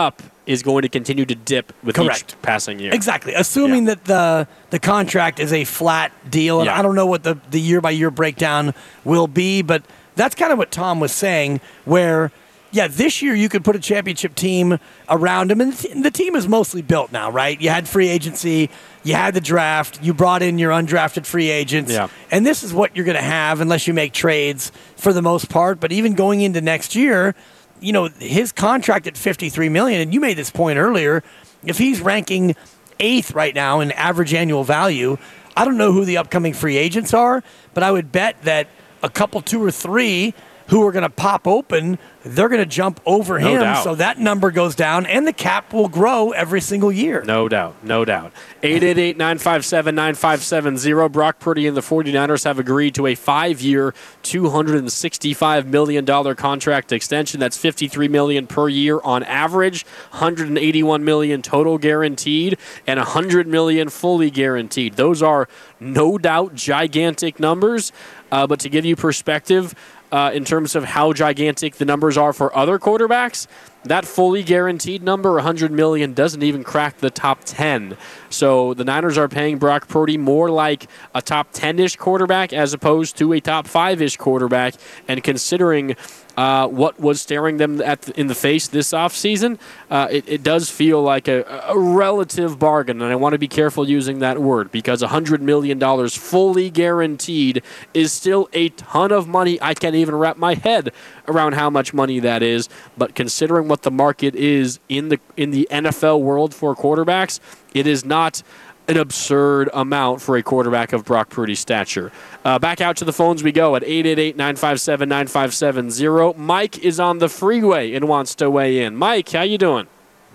S8: is going to continue to dip with
S9: Correct.
S8: each passing year.
S9: Exactly. Assuming yeah. that the the contract is a flat deal, and
S8: yeah.
S9: I don't know what the, the year-by-year breakdown will be, but that's kind of what Tom was saying, where, yeah, this year you could put a championship team around him, and the team is mostly built now, right? You had free agency, you had the draft, you brought in your undrafted free agents,
S8: yeah.
S9: and this is what you're going to have unless you make trades for the most part. But even going into next year, you know, his contract at fifty-three million dollars, and you made this point earlier, if he's ranking eighth right now in average annual value, I don't know who the upcoming free agents are, but I would bet that a couple, two or three who are going to pop open, they're going to jump over
S8: No
S9: him.
S8: doubt.
S9: So that number goes down, and the cap will grow every single year.
S8: No doubt. No doubt. eight eight eight, nine five seven, nine five seven zero. Brock Purdy and the 49ers have agreed to a five-year, two hundred sixty-five million dollars contract extension. That's fifty-three million dollars per year on average, one hundred eighty-one million dollars total guaranteed, and one hundred million dollars fully guaranteed. Those are no doubt gigantic numbers, uh, but to give you perspective, Uh, in terms of how gigantic the numbers are for other quarterbacks, that fully guaranteed number, one hundred million dollars, doesn't even crack the top ten. So the Niners are paying Brock Purdy more like a top ten-ish quarterback as opposed to a top five-ish quarterback. And considering uh, what was staring them at the, in the face this offseason, uh, it, it does feel like a, a relative bargain. And I want to be careful using that word because one hundred million dollars fully guaranteed is still a ton of money. I can't even wrap my head around how much money that is. But considering what the market is in the in the N F L world for quarterbacks, it is not an absurd amount for a quarterback of Brock Purdy's stature. Uh, back out to the phones we go at eight eight eight, nine five seven, nine five seven zero. Mike is on the freeway and wants to weigh in. Mike, how you doing?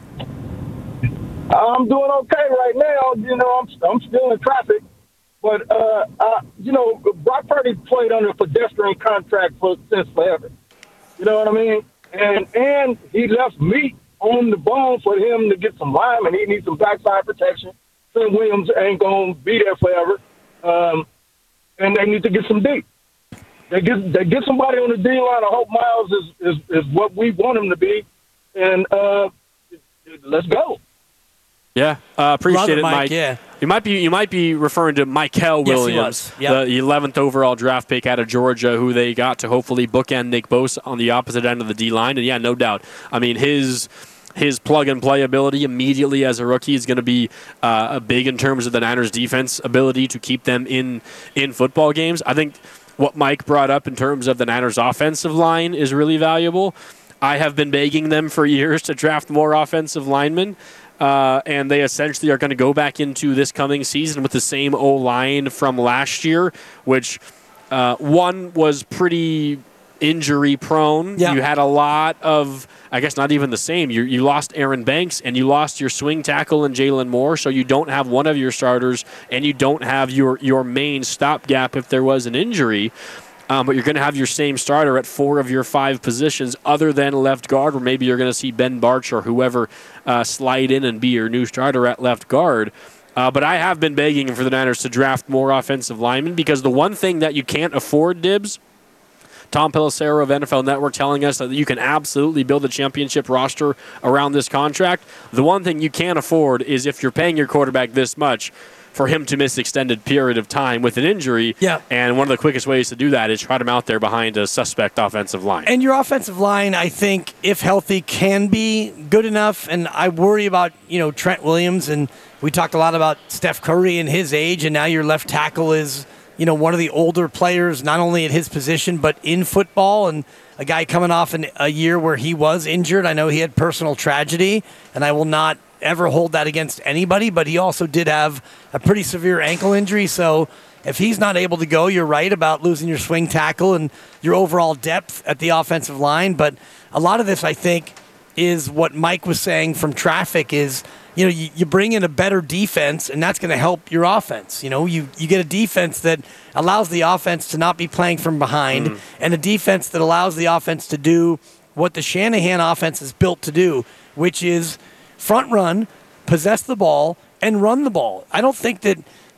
S14: I'm doing okay right now. You know, I'm, I'm still in traffic. But, uh, uh, you know, Brock Purdy played under a pedestrian contract for since forever. You know what I mean? And and he left meat on the bone for him to get some linemen. He needs some backside protection. Trent Williams ain't going to be there forever. Um, and they need to get some D. They get they get somebody on the D line. I hope Miles is, is, is what we want him to be. And uh, let's go.
S8: Yeah, uh, appreciate
S9: it,
S8: it,
S9: Mike,
S8: Mike.
S9: yeah.
S8: You might be you might be referring to Michael
S9: Yes, he
S8: Williams,
S9: was. Yep.
S8: the eleventh overall draft pick out of Georgia, who they got to hopefully bookend Nick Bosa on the opposite end of the D line. And yeah, no doubt. I mean, his his plug and play ability immediately as a rookie is going to be uh, big in terms of the Niners' defense ability to keep them in in football games. I think what Mike brought up in terms of the Niners' offensive line is really valuable. I have been begging them for years to draft more offensive linemen. Uh, and they essentially are going to go back into this coming season with the same O-line from last year, which uh, one was pretty injury-prone.
S9: Yeah.
S8: You had a lot of, I guess not even the same. You, you lost Aaron Banks, and you lost your swing tackle in Jalen Moore, so you don't have one of your starters, and you don't have your, your main stopgap if there was an injury. Um, but you're going to have your same starter at four of your five positions other than left guard, where maybe you're going to see Ben Barch or whoever uh, slide in and be your new starter at left guard. Uh, but I have been begging for the Niners to draft more offensive linemen because the one thing that you can't afford, Dibs, Tom Pelissero of N F L Network telling us that you can absolutely build a championship roster around this contract. The one thing you can't afford is if you're paying your quarterback this much, for him to miss extended period of time with an injury.
S9: Yeah.
S8: And one of the quickest ways to do that is trot him out there behind a suspect offensive line.
S9: And your offensive line, I think, if healthy, can be good enough. And I worry about, you know, Trent Williams. And we talked a lot about Steph Curry and his age. And now your left tackle is, you know, one of the older players, not only at his position, but in football. And a guy coming off an, a year where he was injured. I know he had personal tragedy. And I will not ever hold that against anybody, but he also did have a pretty severe ankle injury. So if he's not able to go, you're right about losing your swing tackle and your overall depth at the offensive line. But a lot of this, I think, is what Mike was saying from traffic is, you know, you, you bring in a better defense, and that's going to help your offense. You know, you, you get a defense that allows the offense to not be playing from behind, mm. and a defense that allows the offense to do what the Shanahan offense is built to do, which is front run, possess the ball, and run the ball. I don't think that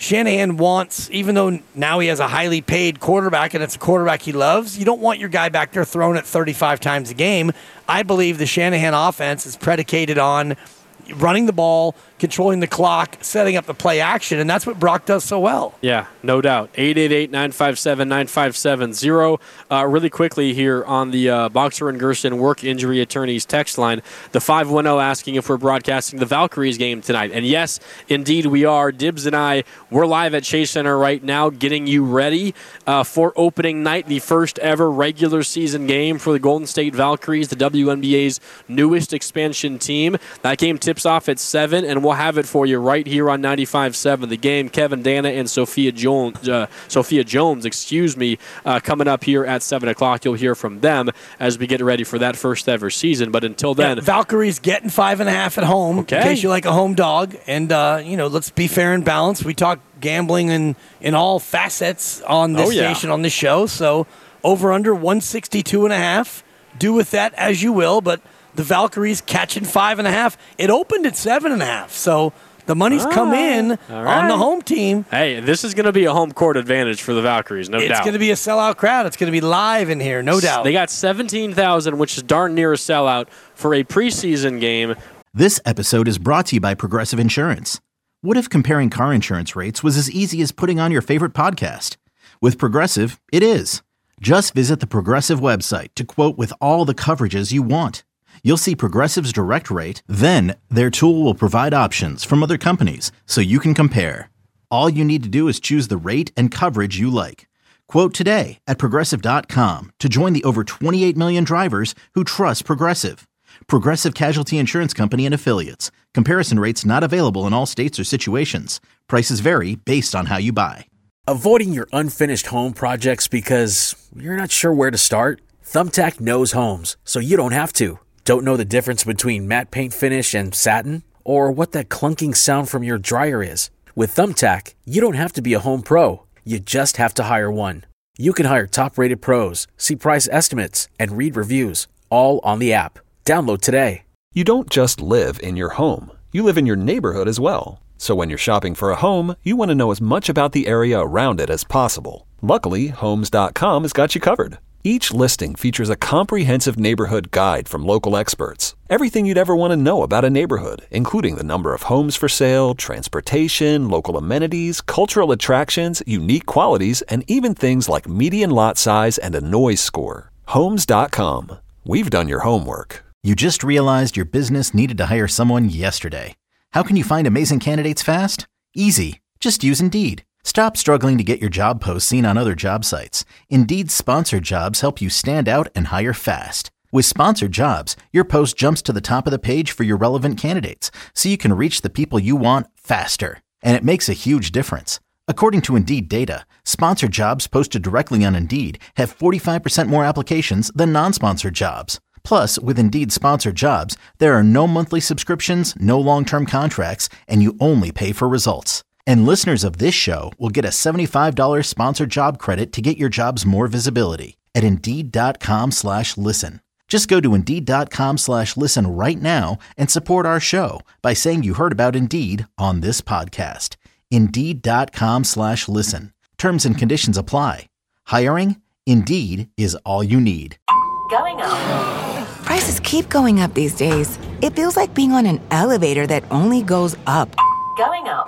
S9: Shanahan wants, even though now he has a highly paid quarterback and it's a quarterback he loves, you don't want your guy back there throwing it thirty-five times a game. I believe the Shanahan offense is predicated on running the ball, controlling the clock, setting up the play action, and that's what Brock does so well.
S8: Yeah, no doubt. eight eight eight, nine five seven, nine five seven zero. Uh, really quickly here on the uh, Boxer and Gerson Work Injury Attorneys text line, the five one zero asking if we're broadcasting the Valkyries game tonight. And yes, indeed we are. Dibbs and I, we're live at Chase Center right now getting you ready uh, for opening night, the first ever regular season game for the Golden State Valkyries, the W N B A's newest expansion team. That game tips off at seven, and we'll have it for you right here on ninety-five point seven. The game, Kevin Dana and Sophia Jones, uh, Sophia Jones, excuse me, uh, coming up here at seven o'clock. You'll hear from them as we get ready for that first ever season. But until then,
S9: yeah, Valkyries getting five and a half at home, okay, in case you like a home dog. And uh, you know, let's be fair and balanced. We talk gambling in in all facets on this
S8: oh, yeah.
S9: station on this show. So over under one sixty-two and a half. Do with that as you will, but the Valkyries catching five and a half. It opened at seven and a half, so the money's
S8: All
S9: come
S8: right.
S9: in
S8: All right.
S9: on the home team.
S8: Hey, this is going to be a home court advantage for the Valkyries, no
S9: it's
S8: doubt.
S9: It's going to be a sellout crowd. It's going to be live in here, no doubt.
S8: They got seventeen thousand, which is darn near a sellout for a preseason game.
S1: This episode is brought to you by Progressive Insurance. What if comparing car insurance rates was as easy as putting on your favorite podcast? With Progressive, it is. Just visit the Progressive website to quote with all the coverages you want. You'll see Progressive's direct rate, then their tool will provide options from other companies so you can compare. All you need to do is choose the rate and coverage you like. Quote today at Progressive dot com to join the over twenty-eight million drivers who trust Progressive. Progressive Casualty Insurance Company and Affiliates. Comparison rates not available in all states or situations. Prices vary based on how you buy.
S2: Avoiding your unfinished home projects because you're not sure where to start? Thumbtack knows homes, so you don't have to. Don't know the difference between matte paint finish and satin? Or what that clunking sound from your dryer is? With Thumbtack, you don't have to be a home pro. You just have to hire one. You can hire top-rated pros, see price estimates, and read reviews, all on the app. Download today.
S3: You don't just live in your home. You live in your neighborhood as well. So when you're shopping for a home, you want to know as much about the area around it as possible. Luckily, Homes dot com has got you covered. Each listing features a comprehensive neighborhood guide from local experts. Everything you'd ever want to know about a neighborhood, including the number of homes for sale, transportation, local amenities, cultural attractions, unique qualities, and even things like median lot size and a noise score. Homes dot com. We've done your homework.
S1: You just realized your business needed to hire someone yesterday. How can you find amazing candidates fast? Easy. Just use Indeed. Stop struggling to get your job posts seen on other job sites. Indeed's sponsored jobs help you stand out and hire fast. With sponsored jobs, your post jumps to the top of the page for your relevant candidates, so you can reach the people you want faster. And it makes a huge difference. According to Indeed data, sponsored jobs posted directly on Indeed have forty-five percent more applications than non-sponsored jobs. Plus, with Indeed sponsored jobs, there are no monthly subscriptions, no long-term contracts, and you only pay for results. And listeners of this show will get a seventy-five dollars sponsored job credit to get your jobs more visibility at Indeed.com slash listen. Just go to Indeed.com slash listen right now and support our show by saying you heard about Indeed on this podcast. Indeed.com slash listen. Terms and conditions apply. Hiring? Indeed is all you need.
S10: Going up. Prices keep going up these days. It feels like being on an elevator that only goes up. Going up.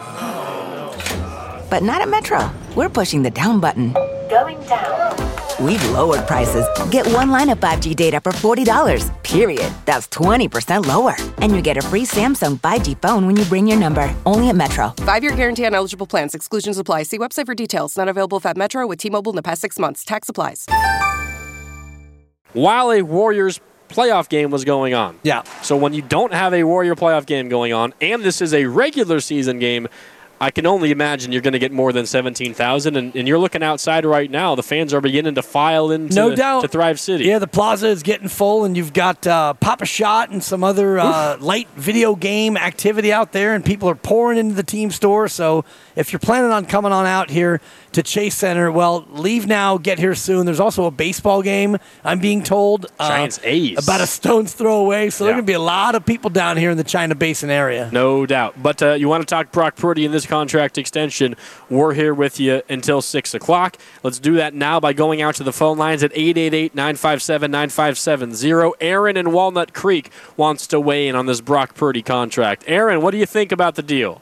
S10: But not at Metro. We're pushing the down button. Going down. We've lowered prices. Get one line of five G data for forty dollars, period. That's twenty percent lower. And you get a free Samsung five G phone when you bring your number. Only at Metro.
S11: Five-year guarantee on eligible plans. Exclusions apply. See website for details. Not available at Metro with T-Mobile in the past six months. Tax applies.
S8: While a Warriors playoff game was going on.
S9: Yeah.
S8: So when you don't have a Warrior playoff game going on, and this is a regular season game, I can only imagine you're going to get more than seventeen thousand, and, and you're looking outside right now. The fans are beginning to file into
S9: no doubt.
S8: to Thrive City.
S9: Yeah, the plaza is getting full, and you've got uh, Pop-A-Shot and some other uh, light video game activity out there, and people are pouring into the team store. So if you're planning on coming on out here to Chase Center, well, leave now, get here soon. There's also a baseball game, I'm being told.
S8: Giants
S9: uh,
S8: A's.
S9: About a stone's throw away, so
S8: Yeah.
S9: there are going to be a lot of people down here in the China Basin area.
S8: No doubt. But uh, you want to talk Brock Purdy in this contract extension. We're here with you until six o'clock. Let's do that now by going out to the phone lines at eight eight eight, nine five seven, nine five seven zero. Aaron in Walnut Creek wants to weigh in on this Brock Purdy contract. Aaron, what do you think about the deal?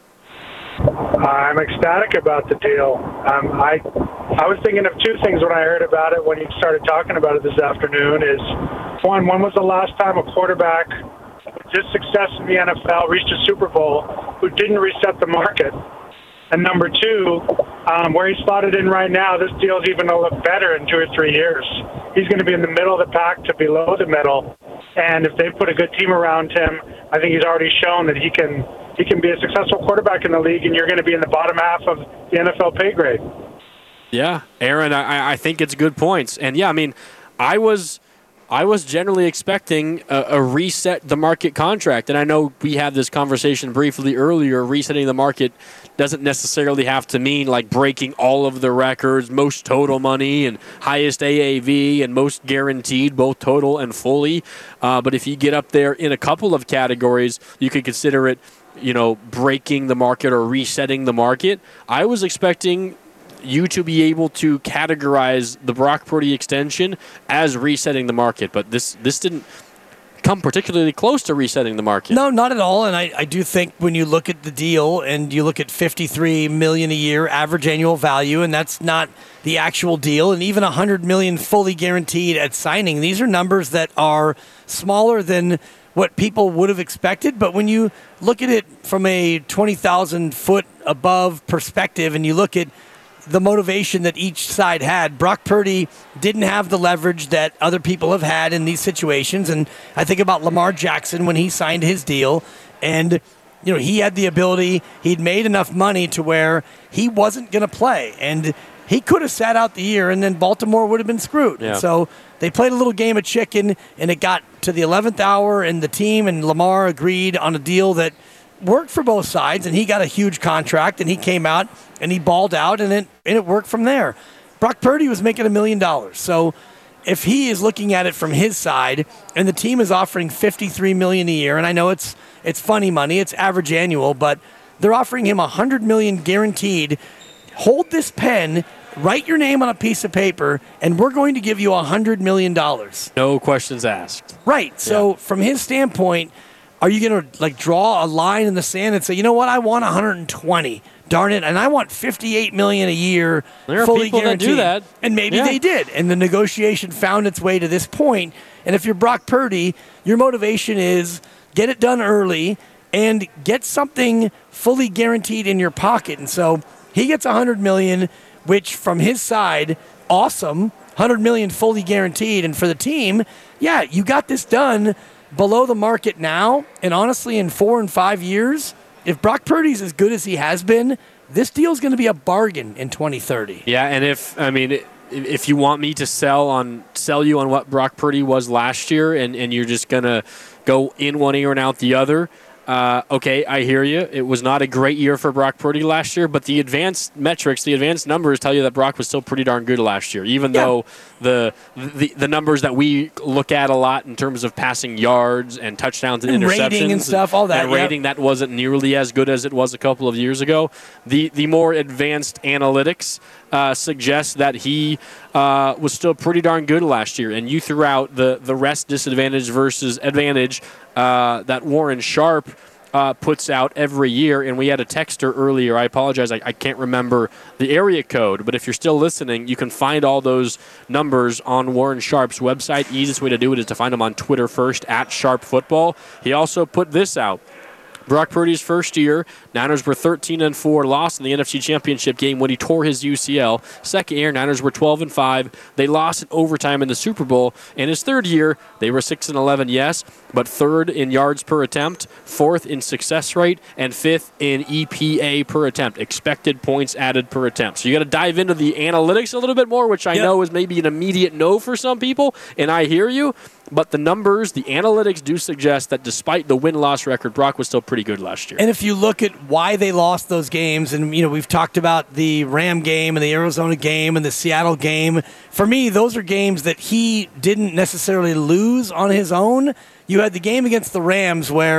S15: I'm ecstatic about the deal. Um, I I was thinking of two things when I heard about it when you started talking about it this afternoon. Is one, when was the last time a quarterback with this success in the N F L reached a Super Bowl who didn't reset the market? And number two, um, where he's slotted in right now, this deal's even going to look better in two or three years. He's going to be in the middle of the pack to below the middle. And if they put a good team around him, I think he's already shown that he can he can be a successful quarterback in the league, and you're going to be in the bottom half of the N F L pay grade.
S8: Yeah, Aaron, I, I think it's good points. And, yeah, I mean, I was I was generally expecting a, a reset the market contract. And I know we had this conversation briefly earlier. Resetting the market doesn't necessarily have to mean like breaking all of the records, most total money and highest A A V and most guaranteed, both total and fully. Uh, but if you get up there in a couple of categories, you could consider it, you know, breaking the market or resetting the market. I was expecting you to be able to categorize the Brock Purdy extension as resetting the market, but this this didn't come particularly close to resetting the market.
S9: No, not at all. And I, I do think when you look at the deal and you look at fifty-three million dollars a year average annual value, and that's not the actual deal, and even one hundred million dollars fully guaranteed at signing, these are numbers that are smaller than what people would have expected. But when you look at it from a twenty thousand foot above perspective and you look at the motivation that each side had, Brock Purdy didn't have the leverage that other people have had in these situations. And I think about Lamar Jackson when he signed his deal, and you know, he had the ability, he'd made enough money to where he wasn't going to play, and he could have sat out the year, and then Baltimore would have been screwed.
S8: Yeah.
S9: So they played a little game of chicken, and it got to the eleventh hour, and the team and Lamar agreed on a deal that worked for both sides, and he got a huge contract, and he came out and he balled out, and it and it worked from there. Brock Purdy was making a million dollars. So if he is looking at it from his side, and the team is offering fifty-three million dollars a year, and I know it's it's funny money, it's average annual, but they're offering him one hundred million dollars guaranteed. Hold this pen, write your name on a piece of paper, and we're going to give you one hundred million dollars.
S8: No questions asked.
S9: Right. So
S8: Yeah.
S9: from his standpoint, are you going to like draw a line in the sand and say, you know what, I want one hundred twenty, darn it, and I want fifty-eight million dollars a year,
S8: There are
S9: fully
S8: people that
S9: guaranteed.
S8: do that.
S9: And maybe
S8: Yeah.
S9: they did, and the negotiation found its way to this point. And if you're Brock Purdy, your motivation is get it done early and get something fully guaranteed in your pocket. And so he gets one hundred million dollars, which from his side, awesome, one hundred million dollars fully guaranteed. And for the team, yeah, you got this done below the market now, and honestly, in four and five years, if Brock Purdy's as good as he has been, this deal's going to be a bargain in twenty thirty.
S8: Yeah, and if I mean, if you want me to sell on sell you on what Brock Purdy was last year, and, and you're just gonna go in one ear and out the other, uh, okay, I hear you. It was not a great year for Brock Purdy last year, but the advanced metrics, the advanced numbers tell you that Brock was still pretty darn good last year, even
S9: Yeah.
S8: though the, the the numbers that we look at a lot in terms of passing yards and touchdowns and,
S9: And
S8: interceptions
S9: rating and stuff, all that,
S8: and
S9: yep.
S8: rating that wasn't nearly as good as it was a couple of years ago. The the more advanced analytics uh, suggest that he uh, was still pretty darn good last year. And you threw out the the rest disadvantage versus advantage uh, that Warren Sharp Uh, puts out every year. And we had a texter earlier. I apologize, I, I can't remember the area code, but if you're still listening, you can find all those numbers on Warren Sharp's website. Easiest way to do it is to find him on Twitter first, at Sharp Football. He also put this out. Brock Purdy's first year, Niners were thirteen and four, lost in the N F C Championship game when he tore his U C L. Second year, Niners were twelve and five. They lost in overtime in the Super Bowl. In his third year, they were six and eleven, yes, but third in yards per attempt, fourth in success rate, and fifth in E P A per attempt, expected points added per attempt. So you got to dive into the analytics a little bit more, which I
S9: Yep.
S8: know is maybe an immediate no for some people, and I hear you. But the numbers, the analytics do suggest that despite the win-loss record, Brock was still pretty good last year.
S9: And if you look at why they lost those games, and you know we've talked about the Ram game and the Arizona game and the Seattle game, for me, those are games that he didn't necessarily lose on his own. You had the game against the Rams where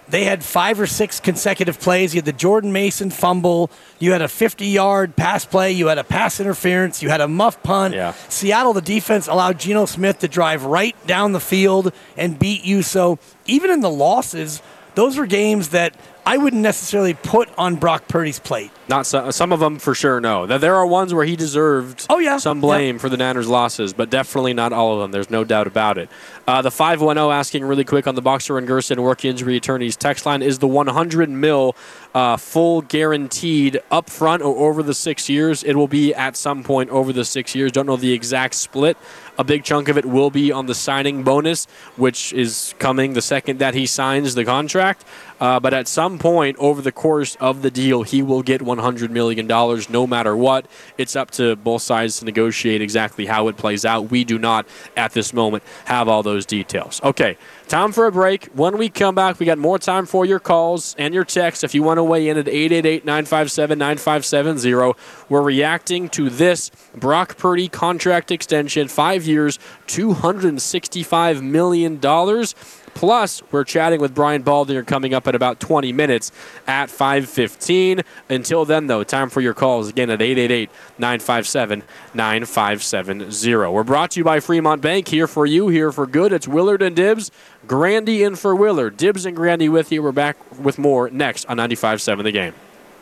S9: they had five or six consecutive plays. You had the Jordan Mason fumble. You had a fifty-yard pass play. You had a pass interference. You had a muff punt.
S8: Yeah.
S9: Seattle, the defense, allowed Geno Smith to drive right down the field and beat you. So even in the losses, those were games that I wouldn't necessarily put on Brock Purdy's plate.
S8: Not some, some of them for sure, no. There are ones where he deserved
S9: oh, yeah.
S8: some blame
S9: yeah.
S8: for the Niners' losses, but definitely not all of them. There's no doubt about it. Uh, the five one zero asking really quick on the Boxer and Gerson work injury attorneys text line, is the one hundred mil uh, full guaranteed up front or over the six years? It will be at some point over the six years. Don't know the exact split. A big chunk of it will be on the signing bonus, which is coming the second that he signs the contract. Uh, but at some point over the course of the deal, he will get one hundred million dollars no matter what. It's up to both sides to negotiate exactly how it plays out. We do not, at this moment, have all those details. Okay, time for a break. When we come back, we got more time for your calls and your texts. If you want to weigh in at eight eight eight, nine five seven, nine five seven zero, we're reacting to this Brock Purdy contract extension, five years, two hundred sixty-five million dollars. Plus, we're chatting with Brian Baldinger coming up in about twenty minutes at five fifteen. Until then, though, time for your calls again at eight eight eight, nine five seven, nine five seven zero. We're brought to you by Fremont Bank. Here for you, here for good. It's Willard and Dibbs. Grandy in for Willard. Dibbs and Grandy with you. We're back with more next on ninety-five point seven The Game.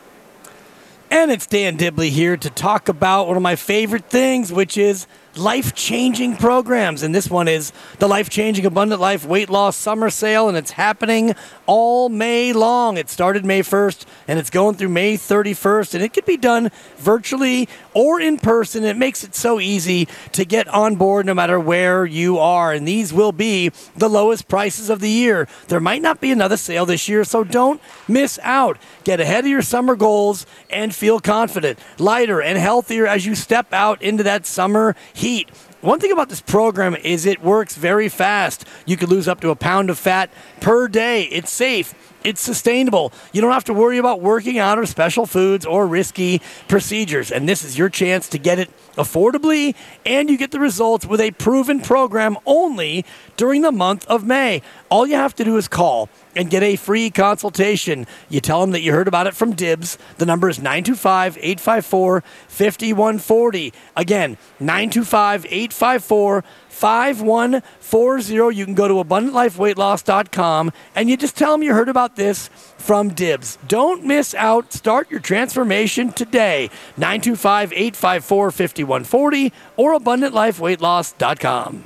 S9: And it's Dan Dibley here to talk about one of my favorite things, which is life-changing programs. And this one is the Life-Changing Abundant Life Weight Loss Summer Sale, and it's happening all May long. It started May first, and it's going through May thirty-first, and it could be done virtually or in person. It makes it so easy to get on board no matter where you are, and these will be the lowest prices of the year. There might not be another sale this year, so don't miss out. Get ahead of your summer goals and feel confident, lighter, and healthier as you step out into that summer heat. One thing about this program is it works very fast. You could lose up to a pound of fat per day. It's safe. It's sustainable. You don't have to worry about working out or special foods or risky procedures. And this is your chance to get it affordably, and you get the results with a proven program only during the month of May. All you have to do is call and get a free consultation. You tell them that you heard about it from Dibbs. The number is nine two five, eight five four, five one four zero. Again, nine two five, eight five four, five one four zero. You can go to abundant life weight loss dot com and you just tell them you heard about this from Dibbs. Don't miss out. Start your transformation today. nine two five, eight five four, five one four zero or abundant life weight loss dot com.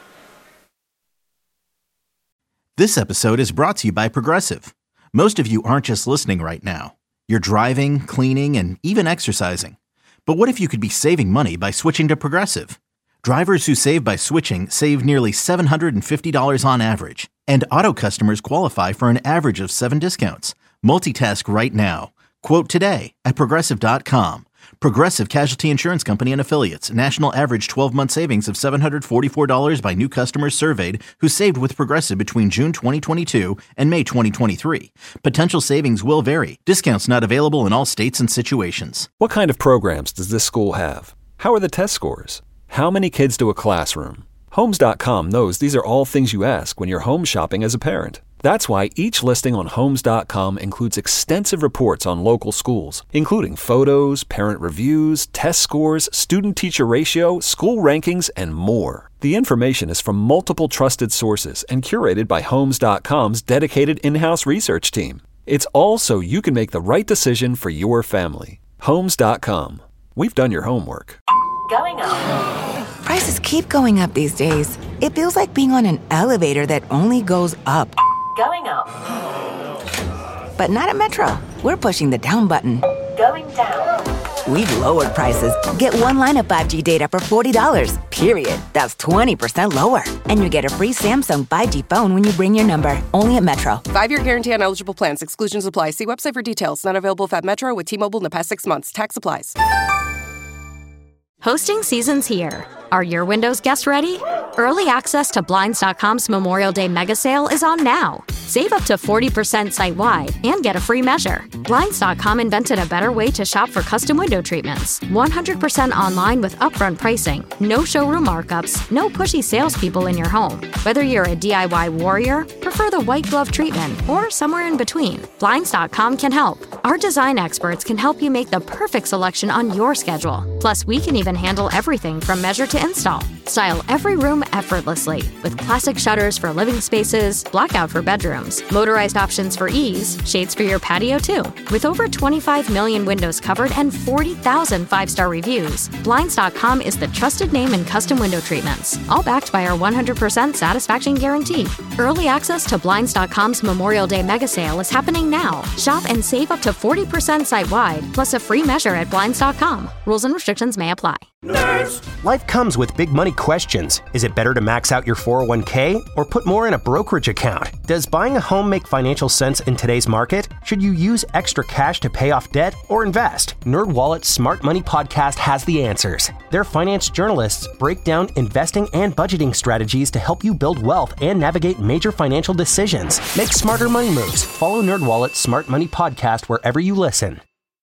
S1: This episode is brought to you by Progressive. Most of you aren't just listening right now. You're driving, cleaning, and even exercising. But what if you could be saving money by switching to Progressive? Drivers who save by switching save nearly seven hundred fifty dollars on average. And auto customers qualify for an average of seven discounts. Multitask right now. Quote today at Progressive dot com. Progressive Casualty Insurance Company and Affiliates. National average twelve-month savings of seven hundred forty-four dollars by new customers surveyed who saved with Progressive between June twenty twenty-two and May twenty twenty-three. Potential savings will vary. Discounts not available in all states and situations.
S3: What kind of programs does this school have? How are the test scores? How many kids do a classroom? Homes dot com knows these are all things you ask when you're home shopping as a parent. That's why each listing on Homes dot com includes extensive reports on local schools, including photos, parent reviews, test scores, student-teacher ratio, school rankings, and more. The information is from multiple trusted sources and curated by Homes dot com's dedicated in-house research team. It's all so you can make the right decision for your family. Homes dot com. We've done your homework.
S10: Going up. Prices keep going up these days. It feels like being on an elevator that only goes up. Going up. But not at Metro. We're pushing the down button. Going down. We've lowered prices. Get one line of five G data for forty dollars, period. That's twenty percent lower. And you get a free Samsung five G phone when you bring your number. Only at Metro.
S11: Five-year guarantee on eligible plans. Exclusions apply. See website for details. Not available if at Metro with T-Mobile in the past six months. Tax applies.
S16: Hosting season's here. Are your windows guests ready? Early access to Blinds dot com's Memorial Day mega sale is on now. Save up to forty percent site-wide and get a free measure. Blinds dot com invented a better way to shop for custom window treatments. one hundred percent online with upfront pricing, no showroom markups, no pushy salespeople in your home. Whether you're a D I Y warrior, prefer the white glove treatment, or somewhere in between, Blinds dot com can help. Our design experts can help you make the perfect selection on your schedule. Plus, we can even handle everything from measure to install. Style every room effortlessly with classic shutters for living spaces, blackout for bedrooms, motorized options for ease, shades for your patio too. With over twenty-five million windows covered and forty thousand five-star reviews, Blinds dot com is the trusted name in custom window treatments, all backed by our one hundred percent satisfaction guarantee. Early access to Blinds dot com's Memorial Day mega sale is happening now. Shop and save up to forty percent site-wide, plus a free measure at Blinds dot com. Rules and restrictions may apply.
S17: Nerds. Life comes with big money questions. Is it better to max out your four oh one k or put more in a brokerage account? Does buying a home make financial sense in today's market? Should you use extra cash to pay off debt or invest? NerdWallet's Smart Money Podcast has the answers. Their finance journalists break down investing and budgeting strategies to help you build wealth and navigate major financial decisions. Make smarter money moves. Follow NerdWallet's Smart Money Podcast wherever you listen.